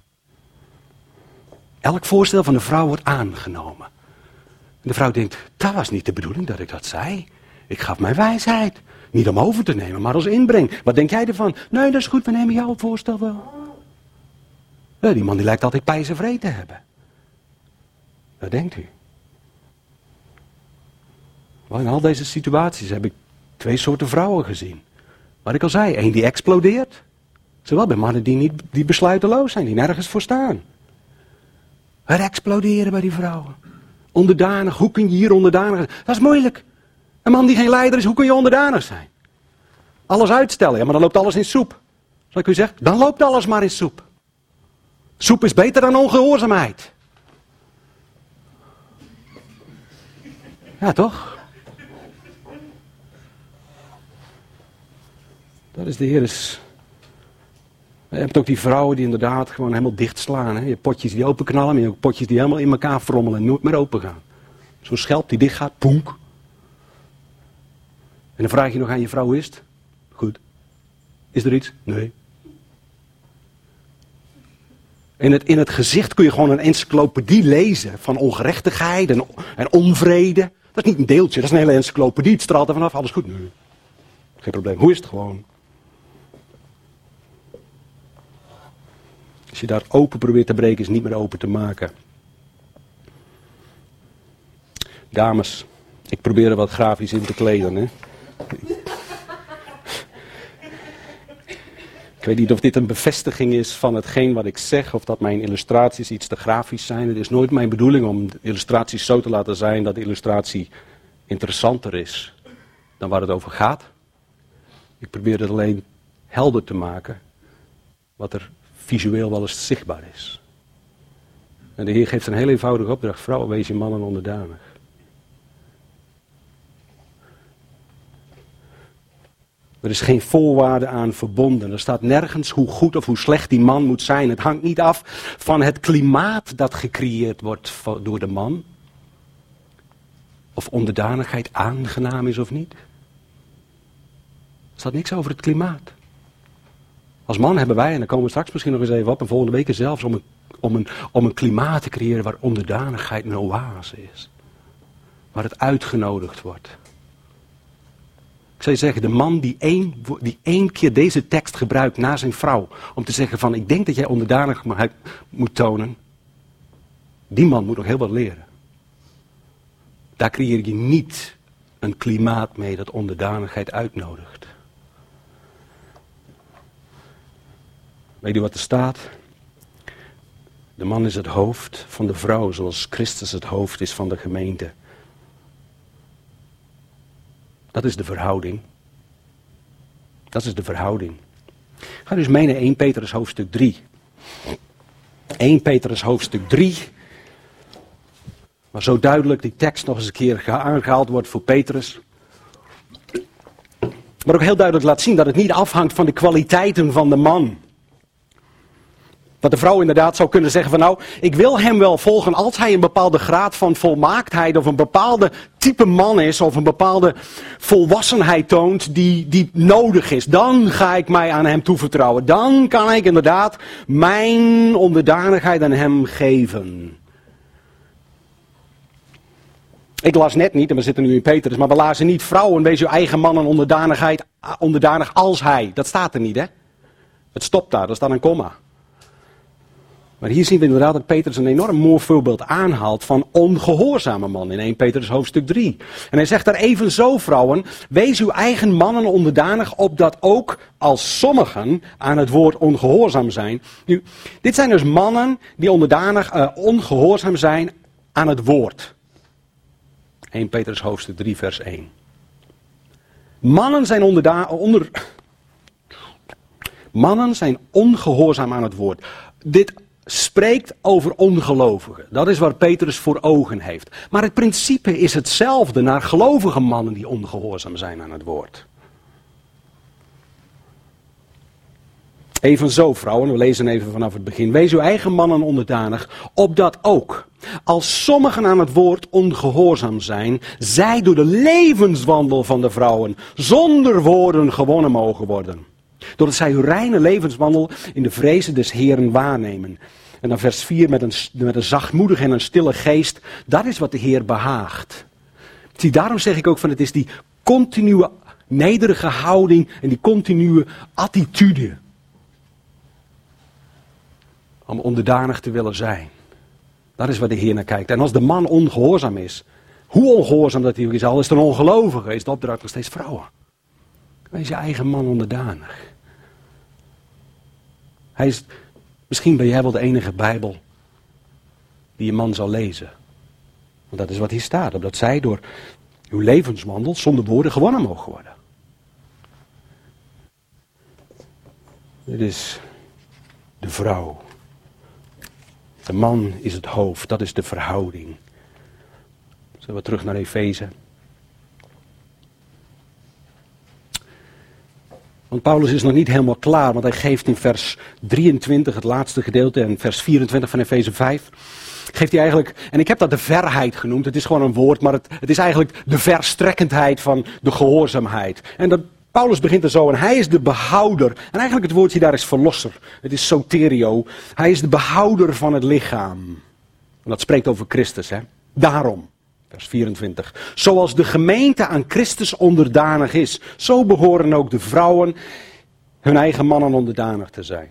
Elk voorstel van de vrouw wordt aangenomen. En de vrouw denkt, dat was niet de bedoeling dat ik dat zei. Ik gaf mijn wijsheid. Niet om over te nemen, maar als inbreng. Wat denk jij ervan? Nee, dat is goed, we nemen jouw voorstel wel. Ja, die man die lijkt altijd pijs en vrede te hebben. Wat denkt u? Wel, in al deze situaties heb ik twee soorten vrouwen gezien. Wat ik al zei, één die explodeert. Zowel bij mannen die besluiteloos zijn, die nergens voor staan. Het exploderen bij die vrouwen. Onderdanig, hoe kun je hier onderdanig zijn? Dat is moeilijk. Een man die geen leider is, hoe kun je onderdanig zijn? Alles uitstellen, ja, maar dan loopt alles in soep. Zal ik u zeggen? Dan loopt alles maar in soep. Soep is beter dan ongehoorzaamheid. Ja, toch? Dat is de Heer. Je hebt ook die vrouwen die inderdaad gewoon helemaal dicht slaan. Hè? Je hebt potjes die openknallen, maar je hebt ook potjes die helemaal in elkaar frommelen en nooit meer open gaan. Zo'n schelp die dicht gaat, poenk. En dan vraag je nog aan je vrouw, hoe is het? Goed. Is er iets? Nee. In het gezicht kun je gewoon een encyclopedie lezen van ongerechtigheid en onvrede. Dat is niet een deeltje, dat is een hele encyclopedie. Het straalt er vanaf, alles goed? Nee. Geen probleem. Hoe is het gewoon? Als je daar open probeert te breken, is het niet meer open te maken. Dames, ik probeer er wat grafisch in te kleden. Hè? Ik weet niet of dit een bevestiging is van hetgeen wat ik zeg, of dat mijn illustraties iets te grafisch zijn. Het is nooit mijn bedoeling om de illustraties zo te laten zijn dat de illustratie interessanter is dan waar het over gaat. Ik probeer het alleen helder te maken wat er visueel wel eens zichtbaar is. En de Heer geeft een heel eenvoudige opdracht: vrouwen, wees je mannen onderdanig. Er is geen voorwaarde aan verbonden. Er staat nergens hoe goed of hoe slecht die man moet zijn. Het hangt niet af van het klimaat dat gecreëerd wordt door de man. Of onderdanigheid aangenaam is of niet. Er staat niks over het klimaat. Als man hebben wij, en daar komen we straks misschien nog eens even op, en volgende week zelfs, om een klimaat te creëren waar onderdanigheid een oase is. Waar het uitgenodigd wordt. Ik zou je zeggen, de man die één keer deze tekst gebruikt naar zijn vrouw, om te zeggen van, ik denk dat jij onderdanigheid moet tonen, die man moet nog heel wat leren. Daar creëer je niet een klimaat mee dat onderdanigheid uitnodigt. Weet u wat er staat? De man is het hoofd van de vrouw, zoals Christus het hoofd is van de gemeente. Dat is de verhouding. Dat is de verhouding. Ga dus mee naar 1 Petrus hoofdstuk 3. 1 Petrus hoofdstuk 3. Maar zo duidelijk die tekst nog eens een keer aangehaald wordt voor Petrus. Maar ook heel duidelijk laat zien dat het niet afhangt van de kwaliteiten van de man. Dat de vrouw inderdaad zou kunnen zeggen van nou, ik wil hem wel volgen als hij een bepaalde graad van volmaaktheid of een bepaalde type man is of een bepaalde volwassenheid toont die nodig is. Dan ga ik mij aan hem toevertrouwen. Dan kan ik inderdaad mijn onderdanigheid aan hem geven. Ik las net niet, en we zitten nu in Petrus, maar we lazen niet vrouwen, wees uw eigen man een onderdanig als hij. Dat staat er niet, hè? Het stopt daar, er staat een komma. Maar hier zien we inderdaad dat Petrus een enorm mooi voorbeeld aanhaalt van ongehoorzame man in 1 Petrus hoofdstuk 3. En hij zegt daar evenzo vrouwen, wees uw eigen mannen onderdanig, opdat ook als sommigen aan het woord ongehoorzaam zijn. Nu, dit zijn dus mannen die ongehoorzaam zijn aan het woord. 1 Petrus hoofdstuk 3 vers 1. Mannen zijn ongehoorzaam aan het woord. Dit spreekt over ongelovigen. Dat is waar Petrus voor ogen heeft. Maar het principe is hetzelfde naar gelovige mannen die ongehoorzaam zijn aan het woord. Evenzo vrouwen, we lezen even vanaf het begin. Wees uw eigen mannen onderdanig, opdat ook, als sommigen aan het woord ongehoorzaam zijn, zij door de levenswandel van de vrouwen zonder woorden gewonnen mogen worden. Doordat zij hun reine levenswandel in de vrezen des Heeren waarnemen. En dan vers 4 met een zachtmoedige en een stille geest. Dat is wat de Heer behaagt. Zie, daarom zeg ik ook van het is die continue nederige houding en die continue attitude. Om onderdanig te willen zijn. Dat is waar de Heer naar kijkt. En als de man ongehoorzaam is, hoe ongehoorzaam dat hij ook is, al is het een ongelovige, is de opdracht nog steeds vrouwen. Wees je eigen man onderdanig. Misschien ben jij wel de enige Bijbel die je man zal lezen. Want dat is wat hier staat. Opdat zij door uw levenswandel zonder woorden gewonnen mogen worden. Dit is de vrouw. De man is het hoofd. Dat is de verhouding. Zullen we terug naar Efeze. Want Paulus is nog niet helemaal klaar, want hij geeft in vers 23, het laatste gedeelte, en vers 24 van Efeze 5, geeft hij eigenlijk, en ik heb dat de verheid genoemd, het is gewoon een woord, maar het is eigenlijk de verstrekkendheid van de gehoorzaamheid. En Paulus begint er zo, en hij is de behouder, en eigenlijk het woordje daar is verlosser, het is soterio, hij is de behouder van het lichaam. En dat spreekt over Christus, hè. Daarom. Vers 24. Zoals de gemeente aan Christus onderdanig is, zo behoren ook de vrouwen hun eigen mannen onderdanig te zijn.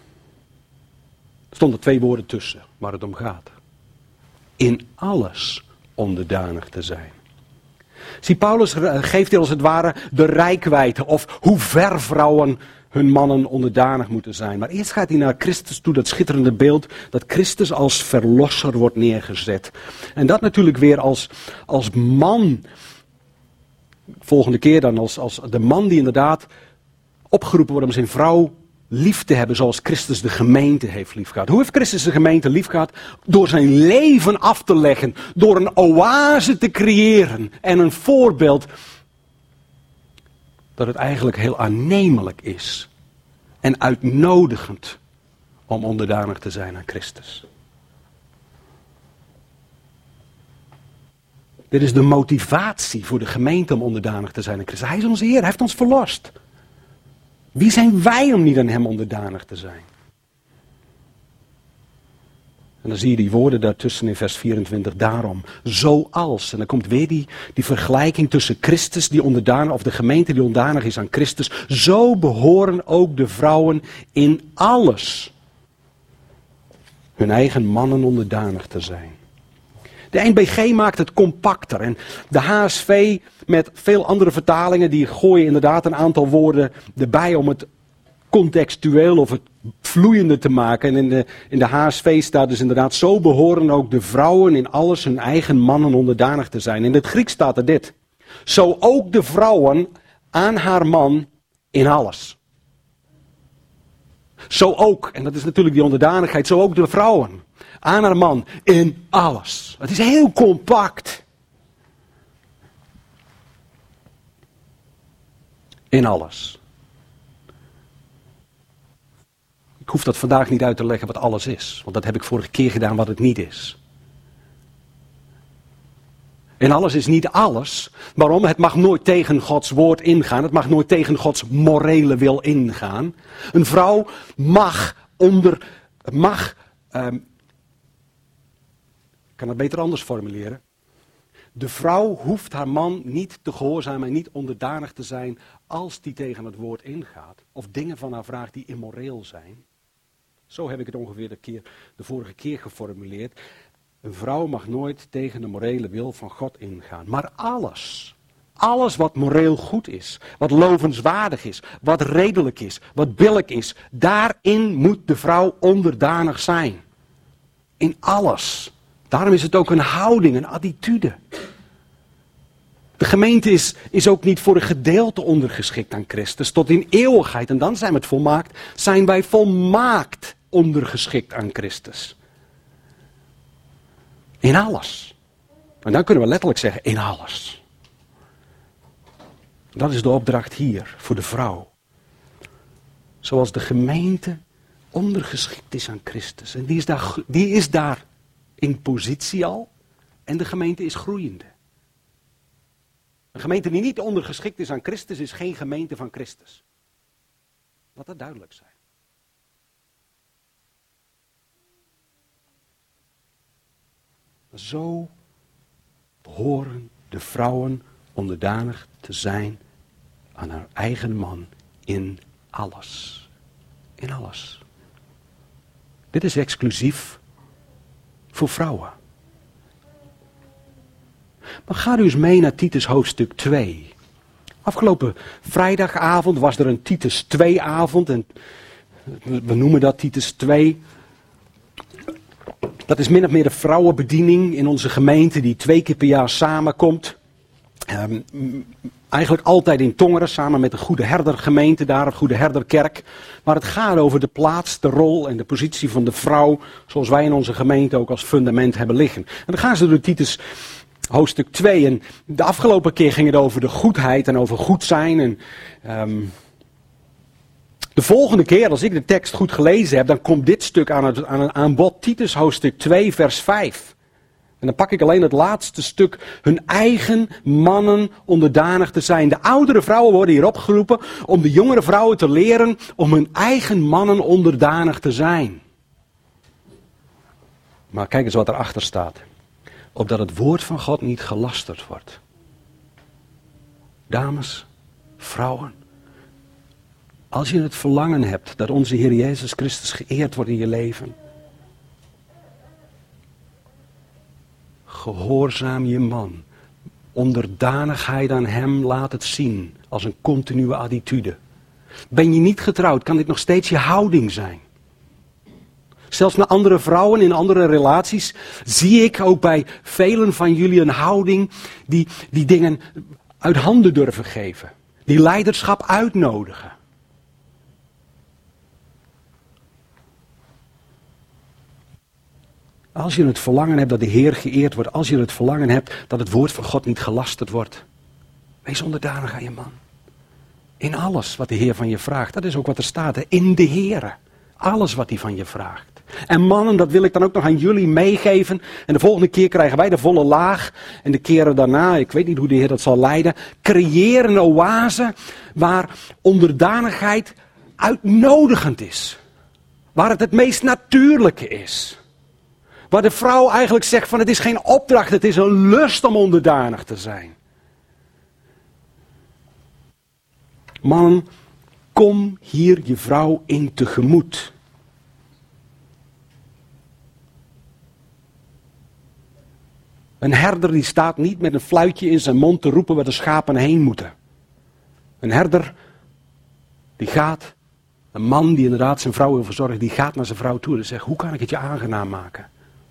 Er stonden 2 woorden tussen waar het om gaat. In alles onderdanig te zijn. Zie, Paulus geeft hier als het ware de reikwijdte of hoe ver vrouwen hun mannen onderdanig moeten zijn. Maar eerst gaat hij naar Christus toe, dat schitterende beeld dat Christus als verlosser wordt neergezet. En dat natuurlijk weer als man, volgende keer dan als de man die inderdaad opgeroepen wordt om zijn vrouw lief te hebben zoals Christus de gemeente heeft liefgehad. Hoe heeft Christus de gemeente liefgehad? Door zijn leven af te leggen, door een oase te creëren en een voorbeeld dat het eigenlijk heel aannemelijk is en uitnodigend om onderdanig te zijn aan Christus. Dit is de motivatie voor de gemeente om onderdanig te zijn aan Christus. Hij is onze Heer, hij heeft ons verlost. Wie zijn wij om niet aan hem onderdanig te zijn? En dan zie je die woorden daartussen in vers 24. Daarom, zoals. En dan komt weer die vergelijking tussen Christus, die onderdanig, of de gemeente die onderdanig is aan Christus. Zo behoren ook de vrouwen in alles hun eigen mannen onderdanig te zijn. De NBG maakt het compacter. En de HSV met veel andere vertalingen, die gooien inderdaad een aantal woorden erbij om het contextueel of het vloeiende te maken. En in de HSV staat dus inderdaad, zo behoren ook de vrouwen in alles hun eigen mannen onderdanig te zijn. In het Grieks staat er dit. Zo ook de vrouwen aan haar man in alles. Zo ook, en dat is natuurlijk die onderdanigheid, zo ook de vrouwen aan haar man in alles. Het is heel compact. In alles. Ik hoef dat vandaag niet uit te leggen wat alles is. Want dat heb ik vorige keer gedaan wat het niet is. En alles is niet alles. Waarom? Het mag nooit tegen Gods woord ingaan. Het mag nooit tegen Gods morele wil ingaan. Een vrouw mag ik kan het beter anders formuleren. De vrouw hoeft haar man niet te gehoorzamen en niet onderdanig te zijn als die tegen het woord ingaat. Of dingen van haar vraagt die immoreel zijn. Zo heb ik het ongeveer de vorige keer geformuleerd. Een vrouw mag nooit tegen de morele wil van God ingaan. Maar alles wat moreel goed is, wat lovenswaardig is, wat redelijk is, wat billijk is, daarin moet de vrouw onderdanig zijn. In alles. Daarom is het ook een houding, een attitude. De gemeente is ook niet voor een gedeelte ondergeschikt aan Christus, tot in eeuwigheid. En dan zijn we het volmaakt, zijn wij volmaakt ondergeschikt aan Christus. In alles. En dan kunnen we letterlijk zeggen, in alles. Dat is de opdracht hier, voor de vrouw. Zoals de gemeente ondergeschikt is aan Christus. En die is daar in positie al. En de gemeente is groeiende. Een gemeente die niet ondergeschikt is aan Christus is geen gemeente van Christus. Laat dat duidelijk zijn. Zo behoren de vrouwen onderdanig te zijn aan haar eigen man in alles. In alles. Dit is exclusief voor vrouwen. Maar ga dus mee naar Titus hoofdstuk 2. Afgelopen vrijdagavond was er een Titus 2 avond. En we noemen dat Titus 2. Dat is min of meer de vrouwenbediening in onze gemeente die 2 keer per jaar samenkomt. Eigenlijk altijd in Tongeren, samen met de Goede Herdergemeente daar, de Goede Herderkerk. Maar het gaat over de plaats, de rol en de positie van de vrouw, zoals wij in onze gemeente ook als fundament hebben liggen. En dan gaan ze door Titus hoofdstuk 2. En de afgelopen keer ging het over de goedheid en over goed zijn. En de volgende keer, als ik de tekst goed gelezen heb, dan komt dit stuk aan bod. Titus hoofdstuk 2 vers 5. En dan pak ik alleen het laatste stuk. Hun eigen mannen onderdanig te zijn. De oudere vrouwen worden hier opgeroepen om de jongere vrouwen te leren om hun eigen mannen onderdanig te zijn. Maar kijk eens wat erachter staat. Opdat het woord van God niet gelasterd wordt. Dames, vrouwen. Als je het verlangen hebt dat onze Heer Jezus Christus geëerd wordt in je leven. Gehoorzaam je man. Onderdanigheid aan hem laat het zien als een continue attitude. Ben je niet getrouwd, kan dit nog steeds je houding zijn. Zelfs naar andere vrouwen in andere relaties zie ik ook bij velen van jullie een houding die dingen uit handen durven geven. Die leiderschap uitnodigen. Als je het verlangen hebt dat de Heer geëerd wordt, als je het verlangen hebt dat het woord van God niet gelasterd wordt, wees onderdanig aan je man. In alles wat de Heer van je vraagt, dat is ook wat er staat, hè? In de Heere. Alles wat hij van je vraagt. En mannen, dat wil ik dan ook nog aan jullie meegeven. En de volgende keer krijgen wij de volle laag. En de keren daarna, ik weet niet hoe de Heer dat zal leiden. Creëer een oase waar onderdanigheid uitnodigend is. Waar het meest natuurlijke is. Waar de vrouw eigenlijk zegt van het is geen opdracht, het is een lust om onderdanig te zijn. Mannen, kom hier je vrouw in tegemoet. Een herder die staat niet met een fluitje in zijn mond te roepen waar de schapen heen moeten. Een herder die gaat, een man die inderdaad zijn vrouw wil verzorgen, die gaat naar zijn vrouw toe en zegt, hoe kan ik het je aangenaam maken?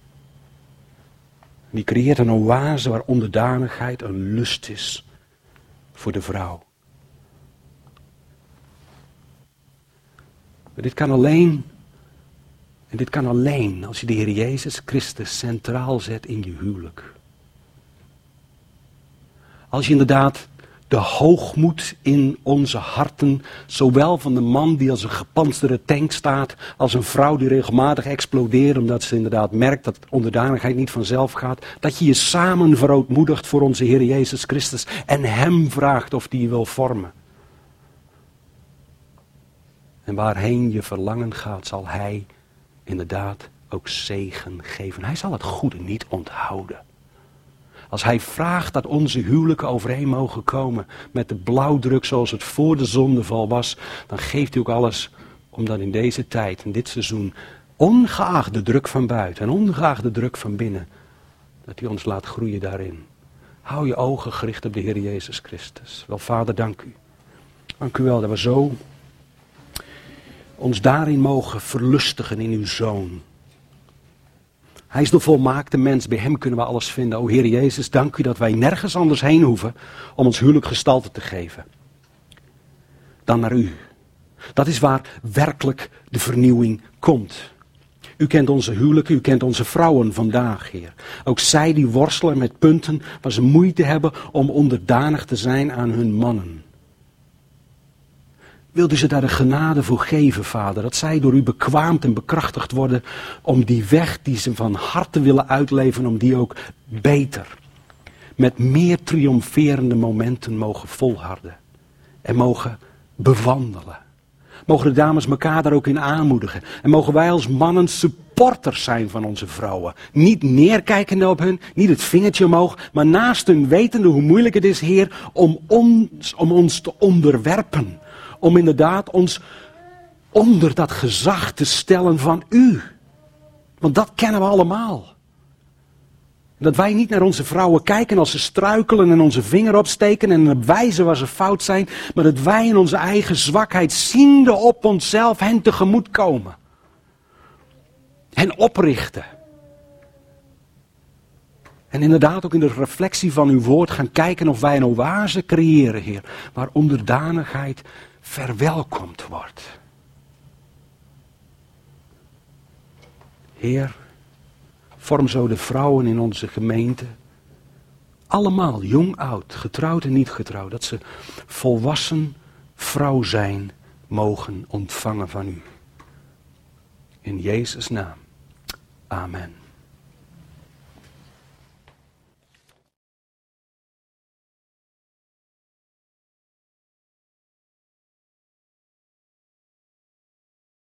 Die creëert een oase waar onderdanigheid een lust is voor de vrouw. Maar dit kan alleen als je de Heer Jezus Christus centraal zet in je huwelijk. Als je inderdaad de hoogmoed in onze harten, zowel van de man die als een gepantserde tank staat, als een vrouw die regelmatig explodeert omdat ze inderdaad merkt dat onderdanigheid niet vanzelf gaat, dat je je samen verootmoedigt voor onze Heer Jezus Christus en Hem vraagt of die je wil vormen. En waarheen je verlangen gaat, zal Hij inderdaad ook zegen geven. Hij zal het goede niet onthouden. Als Hij vraagt dat onze huwelijken overeen mogen komen met de blauwdruk zoals het voor de zondeval was, dan geeft Hij ook alles om dan in deze tijd, in dit seizoen, ongeacht de druk van buiten en ongeacht de druk van binnen, dat Hij ons laat groeien daarin. Hou je ogen gericht op de Heer Jezus Christus. Wel, Vader, dank U. Dank U wel dat we zo ons daarin mogen verlustigen in uw Zoon. Hij is de volmaakte mens, bij Hem kunnen we alles vinden. O Heer Jezus, dank U dat wij nergens anders heen hoeven om ons huwelijk gestalte te geven dan naar U. Dat is waar werkelijk de vernieuwing komt. U kent onze huwelijken, U kent onze vrouwen vandaag, Heer. Ook zij die worstelen met punten waar ze moeite hebben om onderdanig te zijn aan hun mannen. Wilt U ze daar de genade voor geven, Vader, dat zij door U bekwaamd en bekrachtigd worden om die weg die ze van harte willen uitleven, om die ook beter, met meer triomferende momenten mogen volharden en mogen bewandelen. Mogen de dames elkaar daar ook in aanmoedigen en mogen wij als mannen supporters zijn van onze vrouwen. Niet neerkijkende op hun, niet het vingertje omhoog, maar naast hun wetende hoe moeilijk het is, Heer, om ons te onderwerpen. Om inderdaad ons onder dat gezag te stellen van U. Want dat kennen we allemaal. Dat wij niet naar onze vrouwen kijken als ze struikelen en onze vinger opsteken en wijzen waar ze fout zijn. Maar dat wij in onze eigen zwakheid ziende op onszelf hen tegemoet komen. Hen oprichten. En inderdaad ook in de reflectie van uw woord gaan kijken of wij een oase creëren, Heer. Waar onderdanigheid verwelkomd wordt. Heer, vorm zo de vrouwen in onze gemeente. Allemaal, jong, oud, getrouwd en niet getrouwd. Dat ze volwassen vrouw zijn mogen ontvangen van u. In Jezus' naam. Amen.